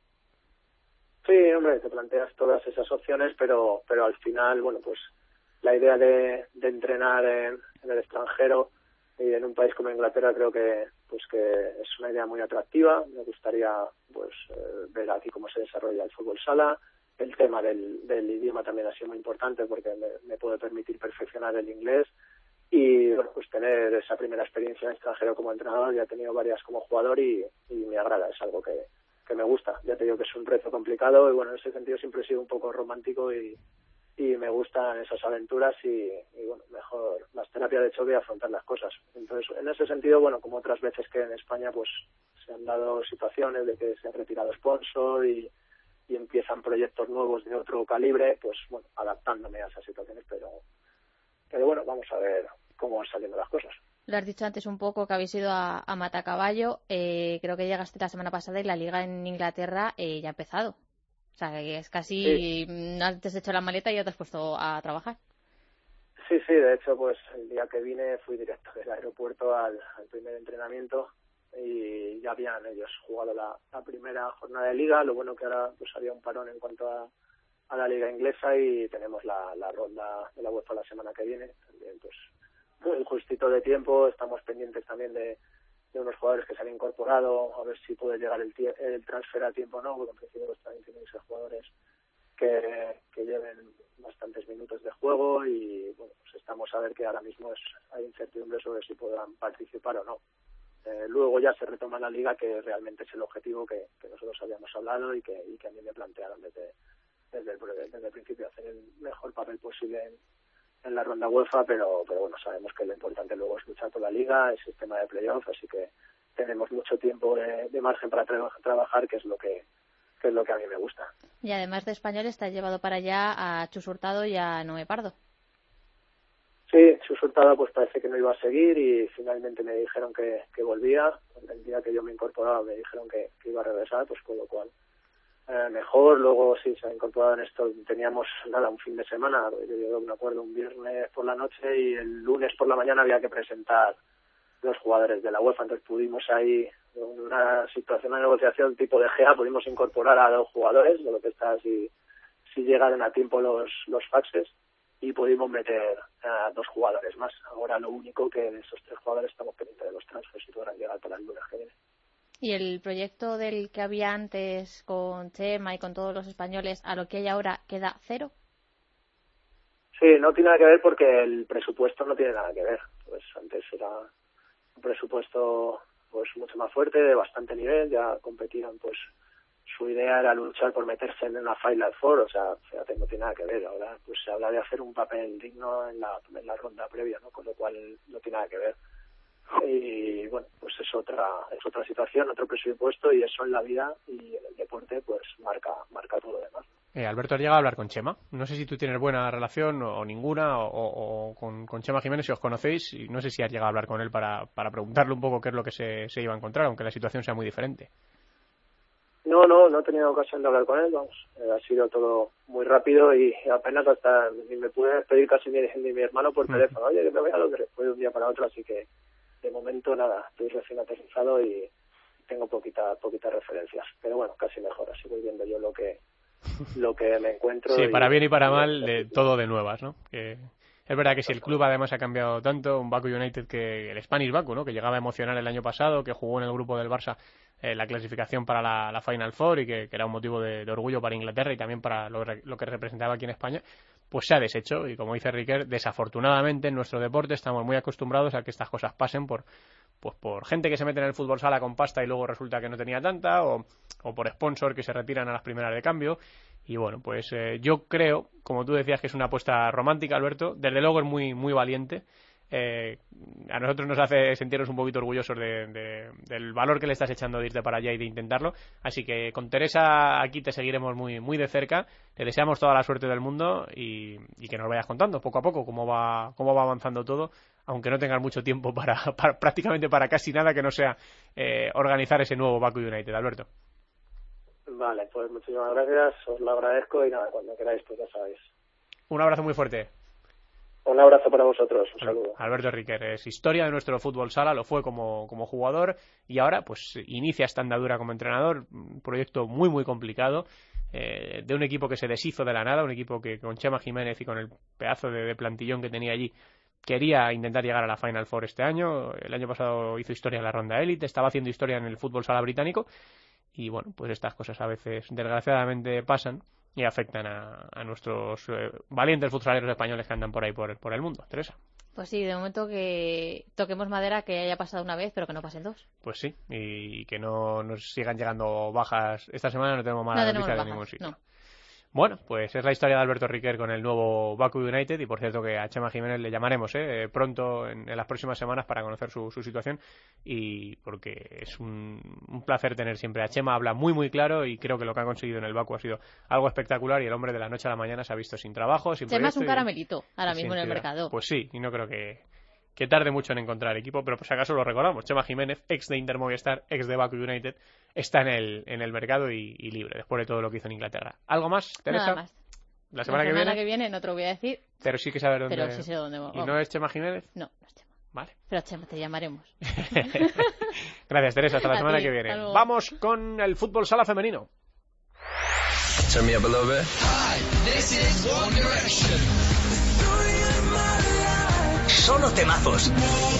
Sí, hombre, te planteas todas esas opciones, pero pero al final, bueno, pues la idea de, de entrenar en, en el extranjero y en un país como Inglaterra creo que pues que es una idea muy atractiva. Me gustaría pues eh, ver aquí cómo se desarrolla el fútbol sala. El tema del, del idioma también ha sido muy importante porque me, me puede permitir perfeccionar el inglés y bueno, pues tener esa primera experiencia en extranjero como entrenador. Ya he tenido varias como jugador y, y me agrada, es algo que que me gusta. Ya te digo que es un reto complicado y bueno, en ese sentido siempre he sido un poco romántico y, y me gustan esas aventuras y, y bueno, mejor las terapias de choque y afrontar las cosas. Entonces, en ese sentido, bueno, como otras veces que en España pues se han dado situaciones de que se han retirado sponsor y, y empiezan proyectos nuevos de otro calibre, pues bueno, adaptándome a esas situaciones, pero pero bueno, vamos a ver cómo van saliendo las cosas. Lo has dicho antes un poco que habéis ido a, a Matacaballo. Eh, creo que llegaste la semana pasada y la liga en Inglaterra eh, ya ha empezado. sea, que es casi... Sí. No te has hecho la maleta y ya te has puesto a trabajar. Sí, sí, de hecho, pues el día que vine fui directo del aeropuerto al, al primer entrenamiento y ya habían ellos jugado la, la primera jornada de liga. Lo bueno que ahora pues había un parón en cuanto a, a la liga inglesa y tenemos la, la ronda de la UEFA la semana que viene. También pues muy justito de tiempo, estamos pendientes también de, de unos jugadores que se han incorporado, a ver si puede llegar el, tie- el transfer a tiempo o no, porque en principio pues, también tienen que ser jugadores que, que lleven bastantes minutos de juego y bueno, pues estamos a ver que ahora mismo es, hay incertidumbre sobre si podrán participar o no. Eh, luego ya se retoma la liga, que realmente es el objetivo que, que nosotros habíamos hablado y que, y que a mí me plantearon desde, desde, el, desde el principio, hacer el mejor papel posible en, en la ronda UEFA, pero, pero bueno, sabemos que lo importante luego es luchar por la liga, el sistema de playoff, así que tenemos mucho tiempo de, de margen para tra- trabajar, que es lo que que es lo que a mí me gusta. Y además de españoles, te has llevado para allá a Chus Hurtado y a Noé Pardo. Sí, Chus Hurtado pues parece que no iba a seguir y finalmente me dijeron que, que volvía. El día que yo me incorporaba me dijeron que, que iba a regresar, pues con lo cual eh, mejor. Luego sí se ha incorporado en esto, teníamos nada, un fin de semana, yo llegué a un acuerdo un viernes por la noche y el lunes por la mañana había que presentar los jugadores de la UEFA, entonces pudimos ahí, en una situación de negociación tipo de G A, pudimos incorporar a dos jugadores, de lo que está si, si llegaron a tiempo los, los faxes, y pudimos meter a dos jugadores más. Ahora lo único que de esos tres jugadores estamos pendientes de los transfers y podrán llegar para el lunes que viene. ¿Y el proyecto del que había antes con Chema y con todos los españoles a lo que hay ahora queda cero? Sí, no tiene nada que ver porque el presupuesto no tiene nada que ver. Pues antes era un presupuesto pues mucho más fuerte, de bastante nivel, ya competían, pues su idea era luchar por meterse en una Final Four, o sea, fíjate, no tiene nada que ver. Ahora pues se habla de hacer un papel digno en la, en la ronda previa, ¿no? Con lo cual no tiene nada que ver. Y bueno, pues es otra es otra situación, otro presupuesto, y eso en la vida y en el deporte pues marca marca todo lo demás. Eh, Alberto, ¿has llegado a hablar con Chema? No sé si tú tienes buena relación o, o ninguna, o, o, o con, con Chema Jiménez, si os conocéis, y no sé si has llegado a hablar con él para, para preguntarle un poco qué es lo que se, se iba a encontrar, aunque la situación sea muy diferente. No, no, no he tenido ocasión de hablar con él, vamos, eh, ha sido todo muy rápido y apenas hasta ni me pude despedir casi ni, ni mi hermano por teléfono, oye, que me voy a Londres, fue de un día para otro, así que de momento nada, estoy recién aterrizado y tengo poquita, poquitas referencias, pero bueno, casi mejor, así voy viendo yo lo que lo que me encuentro. Sí, y, para bien y para y mal, de, todo de nuevas, ¿no? Que es verdad que si el club además ha cambiado tanto, un Baku United, que el Spanish Baku, ¿no? Que llegaba a emocionar el año pasado, que jugó en el grupo del Barça eh, la clasificación para la, la Final Four y que, que era un motivo de, de orgullo para Inglaterra y también para lo, lo que representaba aquí en España, pues se ha deshecho. Y como dice Riquer, desafortunadamente en nuestro deporte estamos muy acostumbrados a que estas cosas pasen por pues por gente que se mete en el fútbol sala con pasta y luego resulta que no tenía tanta, o, o por sponsor que se retiran a las primeras de cambio. Y bueno, pues eh, yo creo, como tú decías, que es una apuesta romántica, Alberto. Desde luego es muy muy valiente. Eh, a nosotros nos hace sentirnos un poquito orgullosos de, de, del valor que le estás echando de irte para allá y de intentarlo. Así que con Teresa aquí te seguiremos muy muy de cerca. Te deseamos toda la suerte del mundo y, y que nos vayas contando poco a poco cómo va cómo va avanzando todo, aunque no tengas mucho tiempo para, para prácticamente para casi nada que no sea eh, organizar ese nuevo Baku United, Alberto. Vale, pues muchísimas gracias, os lo agradezco y nada, cuando queráis, pues ya sabéis. Un abrazo muy fuerte. Un abrazo para vosotros, un saludo. Alberto Riquer es historia de nuestro fútbol sala, lo fue como, como jugador y ahora pues inicia esta andadura como entrenador, un proyecto muy muy complicado, eh, de un equipo que se deshizo de la nada, un equipo que con Chema Jiménez y con el pedazo de, de plantillón que tenía allí quería intentar llegar a la Final Four este año. El año pasado hizo historia en la ronda élite, estaba haciendo historia en el fútbol sala británico y bueno, pues estas cosas a veces desgraciadamente pasan y afectan a, a nuestros eh, valientes futsaleros españoles que andan por ahí por, por el mundo. Teresa. Pues sí, de momento que toquemos madera, que haya pasado una vez, pero que no pasen dos. Pues sí, y que no nos sigan llegando bajas. Esta semana no tenemos malas no noticias bajas, de ningún sitio. No. Bueno, pues es la historia de Alberto Riquer con el nuevo Baku United y por cierto que a Chema Jiménez le llamaremos ¿eh? pronto en, en las próximas semanas para conocer su, su situación y porque es un, un placer tener siempre a Chema, habla muy muy claro y creo que lo que ha conseguido en el Baku ha sido algo espectacular y el hombre de la noche a la mañana se ha visto sin trabajo, sin Chema es un proyecto caramelito y, ahora y mismo en el sin mercado. Pues sí, y no creo que que tarde mucho en encontrar equipo, pero por si acaso lo recordamos. Chema Jiménez, ex de Inter Movistar, ex de Baku United, está en el, en el mercado y, y libre, después de todo lo que hizo en Inglaterra. ¿Algo más, Teresa? Nada más. La semana, La que semana viene. que viene no te lo voy a decir. Pero sí que saber dónde. Pero sí sé dónde. ¿Y no es Chema Jiménez? No, no es Chema. Vale. Pero Chema, te llamaremos. Gracias, Teresa. Hasta la A semana ti, que viene. hasta luego. Vamos con el fútbol sala femenino. Turn me up a little bit. Hi, this is One Direction. Solo temazos.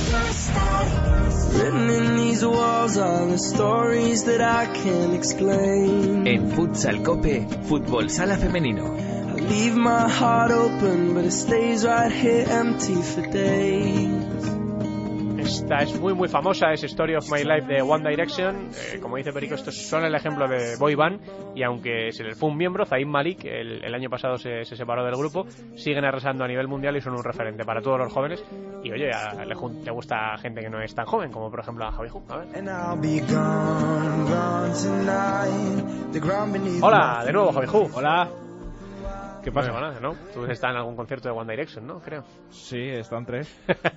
Written in these walls are the stories that I can't explain. En Futsal Cope, fútbol sala femenino. I leave my heart open, but it stays right here empty for days. Esta es muy muy famosa, es Story of My Life de One Direction. Eh, como dice Perico, estos son el ejemplo de boy band, y aunque se les fue un miembro, Zayn Malik, el, el año pasado se, se separó del grupo, siguen arrasando a nivel mundial y son un referente para todos los jóvenes. Y oye, a, le, le gusta a gente que no es tan joven, como por ejemplo a Javi Ju. A ver. Hola, de nuevo Javi Ju. Hola. ¿Qué pasa? Bueno, ¿no? Tú estás en algún concierto de One Direction, ¿no? Creo. Sí, están tres.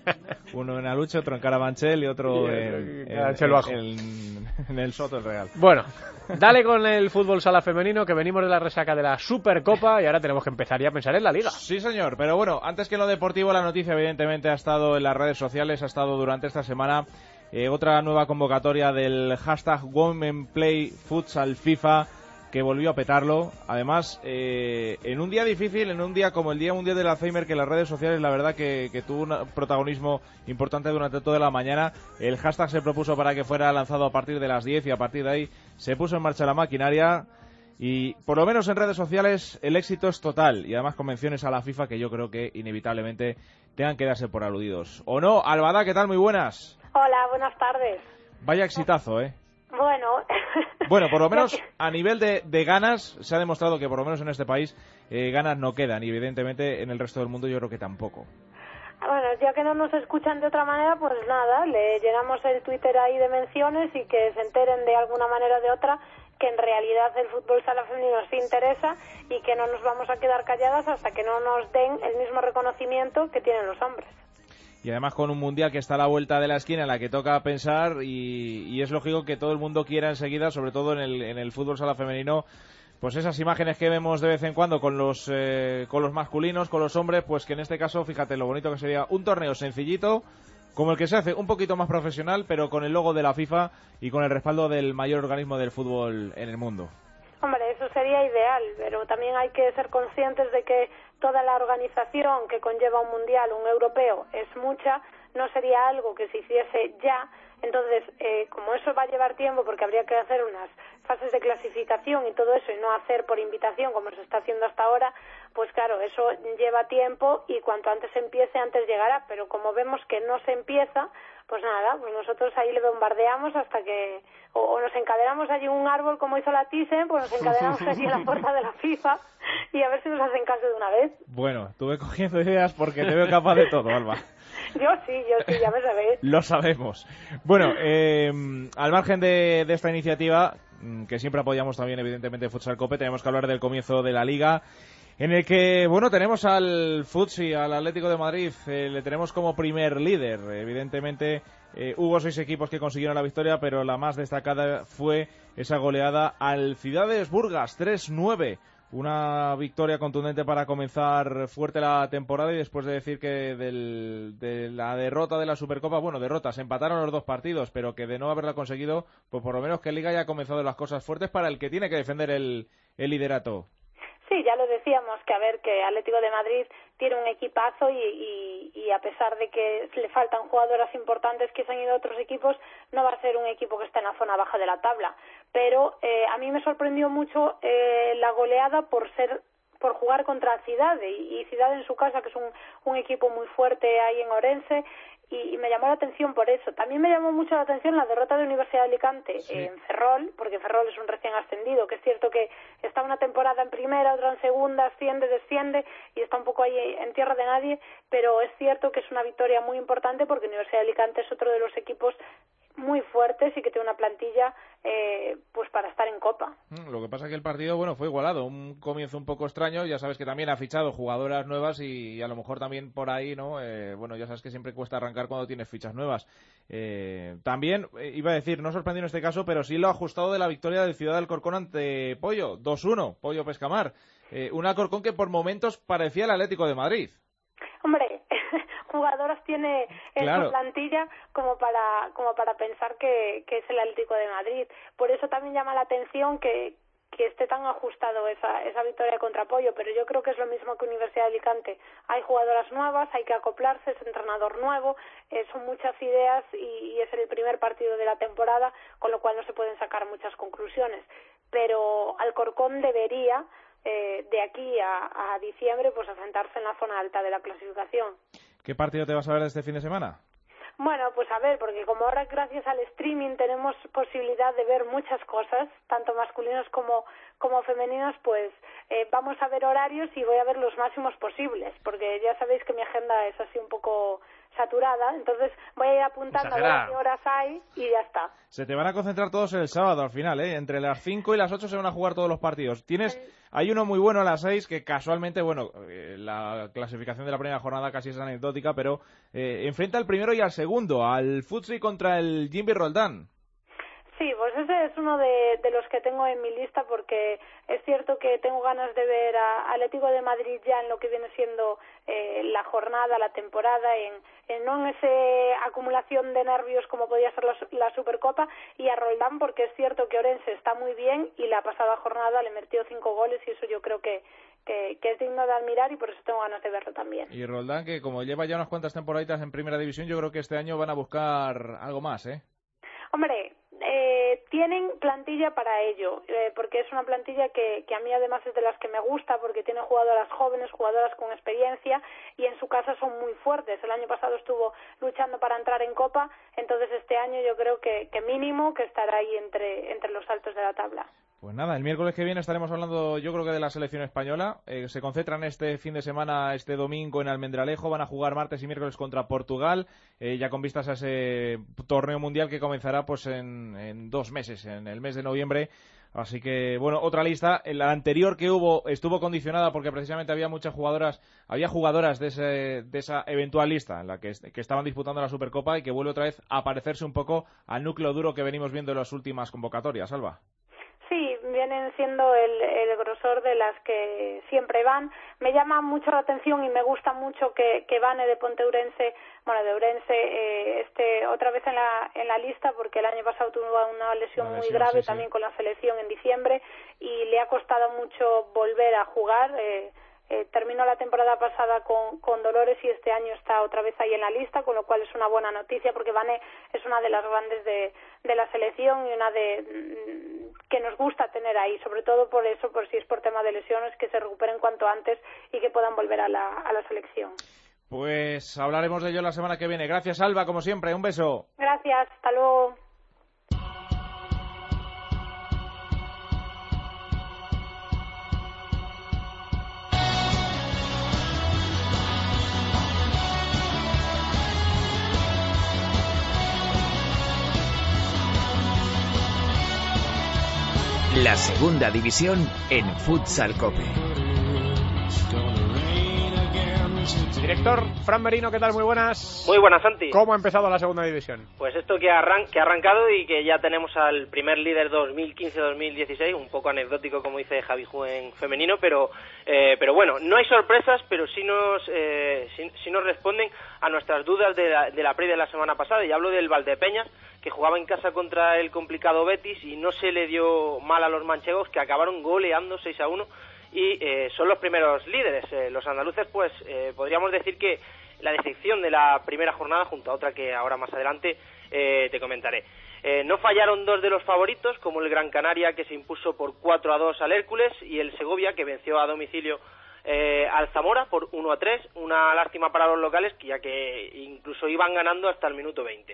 Uno en Aluche, otro en Carabanchel y otro Sí, en, Carabanchel en, bajo. en, en el Soto el Real. Bueno, dale con el fútbol sala femenino, que venimos de la resaca de la Supercopa y ahora tenemos que empezar ya a pensar en la Liga. Sí, señor, pero bueno, antes que lo deportivo, la noticia evidentemente ha estado en las redes sociales, ha estado durante esta semana eh, otra nueva convocatoria del hashtag Women Play Futsal FIFA, que volvió a petarlo. Además, eh, en un día difícil, en un día como el Día Mundial del Alzheimer, que las redes sociales, la verdad que, que tuvo un protagonismo importante durante toda la mañana. El hashtag se propuso para que fuera lanzado a partir de las diez y a partir de ahí se puso en marcha la maquinaria. Y por lo menos en redes sociales el éxito es total, y además con menciones a la FIFA que yo creo que inevitablemente tengan que darse por aludidos. ¿O no? Albada, ¿qué tal? Muy buenas. Hola, buenas tardes. Vaya exitazo, ¿eh? Bueno. Bueno, por lo menos a nivel de, de ganas se ha demostrado que por lo menos en este país eh, ganas no quedan, y evidentemente en el resto del mundo yo creo que tampoco. Bueno, ya que no nos escuchan de otra manera, pues nada, le llenamos el Twitter ahí de menciones y que se enteren de alguna manera o de otra que en realidad el fútbol sala femenino sí interesa y que no nos vamos a quedar calladas hasta que no nos den el mismo reconocimiento que tienen los hombres. Y además con un mundial que está a la vuelta de la esquina, en la que toca pensar, y, y es lógico que todo el mundo quiera enseguida, sobre todo en el, en el fútbol sala femenino, pues esas imágenes que vemos de vez en cuando con los eh, con los masculinos, con los hombres, pues que en este caso, fíjate lo bonito que sería un torneo sencillito, como el que se hace, un poquito más profesional, pero con el logo de la FIFA y con el respaldo del mayor organismo del fútbol en el mundo. Hombre, eso sería ideal, pero también hay que ser conscientes de que toda la organización que conlleva un mundial, un europeo, es mucha, no sería algo que se hiciese ya. Entonces, eh, como eso va a llevar tiempo, porque habría que hacer unas fases de clasificación y todo eso, y no hacer por invitación como se está haciendo hasta ahora, pues claro, eso lleva tiempo y cuanto antes empiece, antes llegará. Pero como vemos que no se empieza, pues nada, pues nosotros ahí le bombardeamos hasta que... O, o nos encadenamos allí un árbol como hizo la Thyssen, pues nos encadenamos allí en la puerta de la FIFA y a ver si nos hacen caso de una vez. Bueno, estuve cogiendo ideas porque te veo capaz de todo, Alba. Yo sí, yo sí, ya me sabéis. Lo sabemos. Bueno, eh, al margen de, de esta iniciativa, que siempre apoyamos también evidentemente Futsal Cope, tenemos que hablar del comienzo de la Liga, en el que, bueno, tenemos al Futsi, al Atlético de Madrid, eh, le tenemos como primer líder. Evidentemente eh, hubo seis equipos que consiguieron la victoria, pero la más destacada fue esa goleada al Ciudades Burgas, tres nueve. Una victoria contundente para comenzar fuerte la temporada, y después de decir que del, de la derrota de la Supercopa, bueno, derrotas, empataron los dos partidos, pero que de no haberla conseguido, pues por lo menos que Liga ya ha comenzado las cosas fuertes para el que tiene que defender el, el liderato. Sí, ya lo decíamos, que a ver, que Atlético de Madrid tiene un equipazo y, y, y a pesar de que le faltan jugadoras importantes que se han ido a otros equipos, no va a ser un equipo que está en la zona baja de la tabla. Pero eh, a mí me sorprendió mucho eh, la goleada por ser por jugar contra Cidade, y, y Cidade en su casa, que es un, un equipo muy fuerte ahí en Orense, y, y me llamó la atención por eso. También me llamó mucho la atención la derrota de Universidad de Alicante sí. en Ferrol, porque Ferrol es un recién ascendido, que es cierto que está una temporada en primera, otra en segunda, asciende, desciende, y está un poco ahí en tierra de nadie, pero es cierto que es una victoria muy importante porque Universidad de Alicante es otro de los equipos muy fuertes y que tiene una plantilla eh, pues para estar en Copa. Lo que pasa es que el partido, bueno, fue igualado, un comienzo un poco extraño, ya sabes que también ha fichado jugadoras nuevas y, y a lo mejor también por ahí, ¿no? Eh, bueno, ya sabes que siempre cuesta arrancar cuando tienes fichas nuevas. Eh, también, eh, iba a decir, no sorprendió en este caso, pero sí lo ajustado de la victoria del Ciudad del Alcorcón ante Pollo, dos uno, Pollo Pescamar. Eh, un Alcorcón que por momentos parecía el Atlético de Madrid. Hombre, jugadoras tiene en Claro. su plantilla como para como para pensar que, que es el Atlético de Madrid. Por eso también llama la atención que, que esté tan ajustado esa, esa victoria contra Pollo, pero yo creo que es lo mismo que Universidad de Alicante. Hay jugadoras nuevas, hay que acoplarse, es entrenador nuevo, eh, son muchas ideas y, y es el primer partido de la temporada, con lo cual no se pueden sacar muchas conclusiones. Pero Alcorcón debería, eh, de aquí a, a diciembre, pues asentarse en la zona alta de la clasificación. ¿Qué partido te vas a ver este fin de semana? Bueno, pues a ver, porque como ahora gracias al streaming tenemos posibilidad de ver muchas cosas, tanto masculinos como, como femeninos, pues eh, vamos a ver horarios y voy a ver los máximos posibles, porque ya sabéis que mi agenda es así un poco saturada, entonces voy a ir apuntando Exagerada. a ver qué horas hay y ya está. Se te van a concentrar todos el sábado al final, ¿eh? Entre las cinco y las ocho se van a jugar todos los partidos. Tienes, hay uno muy bueno a las seis que casualmente, bueno, eh, la clasificación de la primera jornada casi es anecdótica, pero eh, enfrenta al primero y al segundo, al Futsi contra el Jimby Roldán. Sí, pues ese es uno de, de los que tengo en mi lista porque es cierto que tengo ganas de ver a Atlético de Madrid ya en lo que viene siendo eh, la jornada, la temporada, en, en no en esa acumulación de nervios como podía ser la, la Supercopa, y a Roldán porque es cierto que Orense está muy bien y la pasada jornada le metió cinco goles y eso yo creo que, que, que es digno de admirar y por eso tengo ganas de verlo también. Y Roldán, que como lleva ya unas cuantas temporaditas en primera división, yo creo que este año van a buscar algo más, ¿eh? Hombre, eh, tienen plantilla para ello, eh, porque es una plantilla que, que a mí además es de las que me gusta, porque tiene jugadoras jóvenes, jugadoras con experiencia, y en su casa son muy fuertes. El año pasado estuvo luchando para entrar en Copa, entonces este año yo creo que, que mínimo que estará ahí entre, entre los altos de la tabla. Pues nada, el miércoles que viene estaremos hablando, yo creo que de la selección española. Eh, se concentran este fin de semana, este domingo en Almendralejo. Van a jugar martes y miércoles contra Portugal, eh, ya con vistas a ese torneo mundial que comenzará pues en, en dos meses, en el mes de noviembre. Así que, bueno, otra lista. La anterior que hubo estuvo condicionada porque precisamente había muchas jugadoras, había jugadoras de, ese, de esa eventual lista en la que, que estaban disputando la Supercopa y que vuelve otra vez a parecerse un poco al núcleo duro que venimos viendo en las últimas convocatorias, Alba. Sí, vienen siendo el, el grosor de las que siempre van. Me llama mucho la atención y me gusta mucho que, que Vane de Ponteurense, bueno, de Ourense, eh, esté otra vez en la, en la lista porque el año pasado tuvo una lesión, una lesión muy grave, sí, también sí, con la selección en diciembre y le ha costado mucho volver a jugar. Eh, Eh, terminó la temporada pasada con, con dolores y este año está otra vez ahí en la lista, con lo cual es una buena noticia porque Vane es una de las grandes de, de la selección y una de que nos gusta tener ahí, sobre todo por eso, por si es por tema de lesiones, que se recuperen cuanto antes y que puedan volver a la, a la selección. Pues hablaremos de ello la semana que viene. Gracias, Alba, como siempre, un beso. Gracias, hasta luego. La segunda división en Futsal Cope. Director Fran Merino, ¿qué tal? Muy buenas. Muy buenas, Santi. ¿Cómo ha empezado la segunda división? Pues esto que, arran que ha arrancado y que ya tenemos al primer líder dos mil quince dos mil dieciséis, un poco anecdótico como dice Javi Ju en femenino, pero eh, pero bueno, no hay sorpresas, pero sí nos eh, sí, sí nos responden a nuestras dudas de la, de la previa de la semana pasada, y hablo del Valdepeñas, que jugaba en casa contra el complicado Betis y no se le dio mal a los manchegos, que acabaron goleando seis a uno y eh, son los primeros líderes. Eh, los andaluces, pues eh, podríamos decir que la decepción de la primera jornada, junto a otra que ahora más adelante eh, te comentaré. Eh, no fallaron dos de los favoritos, como el Gran Canaria, que se impuso por cuatro a dos al Hércules, y el Segovia, que venció a domicilio eh, al Zamora por uno a tres, una lástima para los locales, ya que incluso iban ganando hasta el minuto veinte.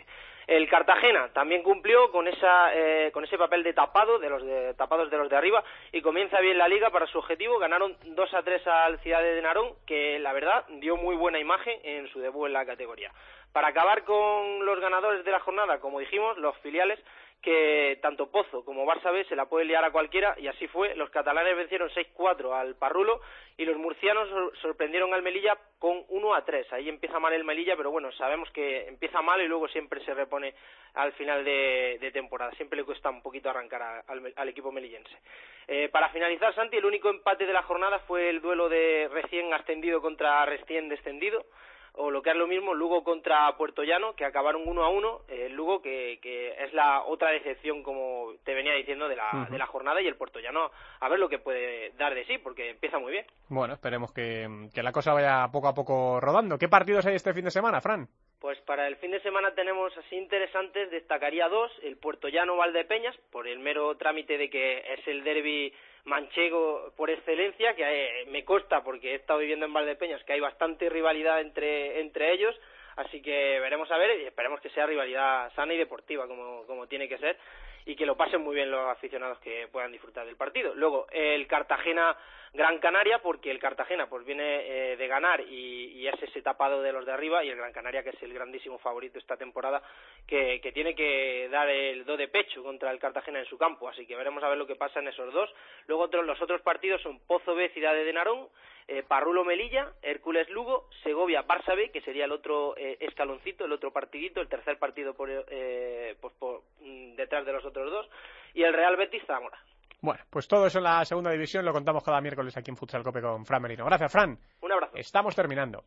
El Cartagena también cumplió con esa eh, con ese papel de tapado de los de, tapados de los de arriba y comienza bien la liga para su objetivo. Ganaron dos a tres al Ciudad de Narón, que la verdad dio muy buena imagen en su debut en la categoría. Para acabar con los ganadores de la jornada, como dijimos, los filiales, que tanto Pozo como Barça B se la puede liar a cualquiera, y así fue. Los catalanes vencieron seis cuatro al Parrulo y los murcianos sorprendieron al Melilla con uno a tres. Ahí empieza mal el Melilla, pero bueno, sabemos que empieza mal y luego siempre se repone al final de, de temporada. Siempre le cuesta un poquito arrancar a, al, al equipo melillense. Eh, para finalizar, Santi, el único empate de la jornada fue el duelo de recién ascendido contra recién descendido, o lo que es lo mismo, Lugo contra Puertollano, que acabaron uno a uno. El eh, Lugo, que, que es la otra decepción, como te venía diciendo, de la, uh-huh. de la jornada, y el Puertollano a ver lo que puede dar de sí, porque empieza muy bien. Bueno, esperemos que, que la cosa vaya poco a poco rodando. ¿Qué partidos hay este fin de semana, Fran? Pues para el fin de semana tenemos así interesantes, destacaría dos: el Puertollano-Valdepeñas, por el mero trámite de que es el derbi manchego por excelencia, que eh, me consta porque he estado viviendo en Valdepeñas que hay bastante rivalidad entre entre ellos, así que veremos a ver y esperemos que sea rivalidad sana y deportiva como, como tiene que ser, y que lo pasen muy bien los aficionados que puedan disfrutar del partido. Luego el Cartagena Gran Canaria, porque el Cartagena pues viene eh, de ganar y, y es ese tapado de los de arriba, y el Gran Canaria, que es el grandísimo favorito esta temporada, que, que tiene que dar el do de pecho contra el Cartagena en su campo, así que veremos a ver lo que pasa en esos dos. Luego otros, los otros partidos son Pozo B, Ciudad de Narón, eh, Parrulo Melilla, Hércules Lugo, Segovia Barça B, que sería el otro eh, escaloncito, el otro partidito, el tercer partido por, eh, pues por mm, detrás de los otros dos, y el Real Betis Zamora. Bueno, pues todo eso en la segunda división lo contamos cada miércoles aquí en Futsal Cope con Fran Merino. Gracias, Fran. Un abrazo. Estamos terminando.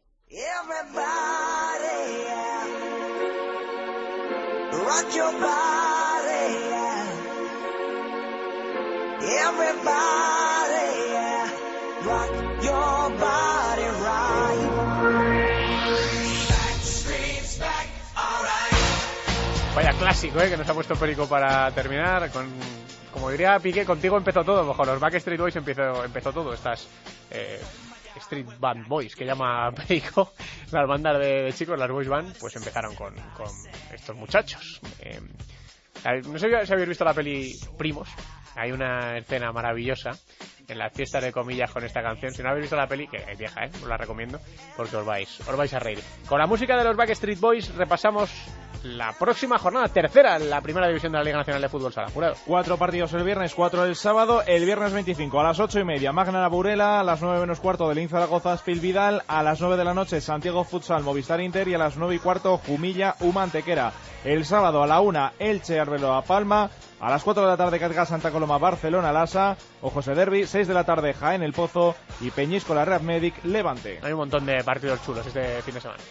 Rock your body, yeah. Everybody, yeah. Rock your body right. Backstreet's back, alright. Vaya clásico, ¿eh? Que nos ha puesto Perico para terminar. Con, como diría Piqué, contigo empezó todo. Bajo los Backstreet Boys empezó, empezó todo. Estas eh, Street Band Boys, que llama Perico, las bandas de, de chicos, las boys band, pues empezaron con, con estos muchachos. Eh, no sé si habéis visto la peli Primos. Hay una escena maravillosa en las fiestas de comillas con esta canción. Si no habéis visto la peli, que es vieja, ¿eh? Os la recomiendo, porque os vais, os vais a reír. Con la música de los Backstreet Boys repasamos la próxima jornada, tercera en la primera división de la Liga Nacional de Fútbol Sala. Jurado. Cuatro partidos el viernes, cuatro el sábado. El viernes veinticinco a las ocho y media, Magna Burela. A las nueve menos cuarto, Delín Zaragoza, Spil Vidal. A las nueve de la noche, Santiago Futsal, Movistar Inter. Y a las nueve y cuarto, Jumilla, Uma Antequera. El sábado a la una, Elche, Arbeloa Palma. A las cuatro de la tarde, Catgas Santa Coloma, Barcelona, Lasa. Ojos de Derby. seis de la tarde, Jaén, El Pozo. Y Peñíscola, Real Medic, Levante. Hay un montón de partidos chulos este fin de semana.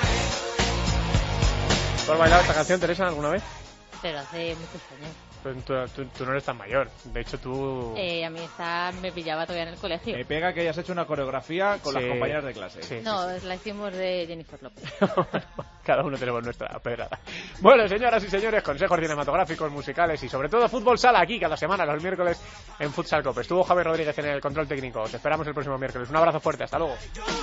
¿Tú has bailado esta canción, Teresa, alguna vez? Pero hace muchos años. Tú, tú, tú, tú no eres tan mayor. De hecho, tú... Eh, a mí esta me pillaba todavía en el colegio. Me pega que hayas hecho una coreografía con sí, las compañeras de clase. Sí, no, sí, sí. la hicimos de Jennifer López. Cada uno tenemos nuestra pedrada. Bueno, señoras y señores, consejos cinematográficos, musicales y sobre todo fútbol sala aquí cada semana, los miércoles en Futsal Cope. Estuvo Javier Rodríguez en el control técnico. Os esperamos el próximo miércoles. Un abrazo fuerte. Hasta luego.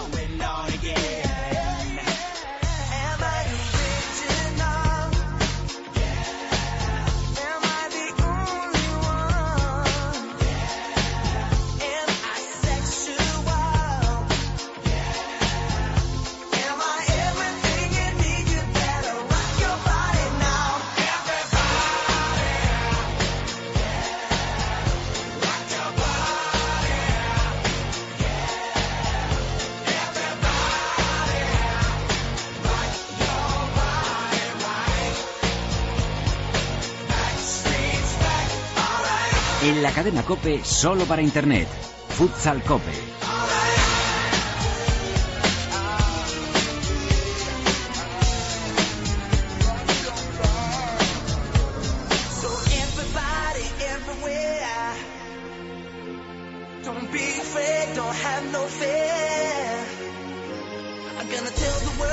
En la cadena COPE, solo para Internet. Futsal Cope.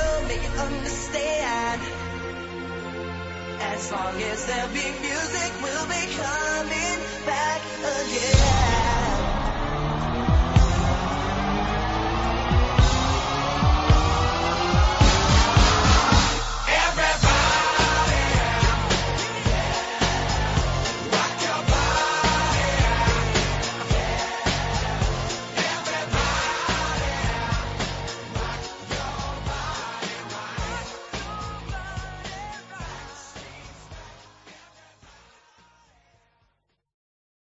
As long as there be music, we'll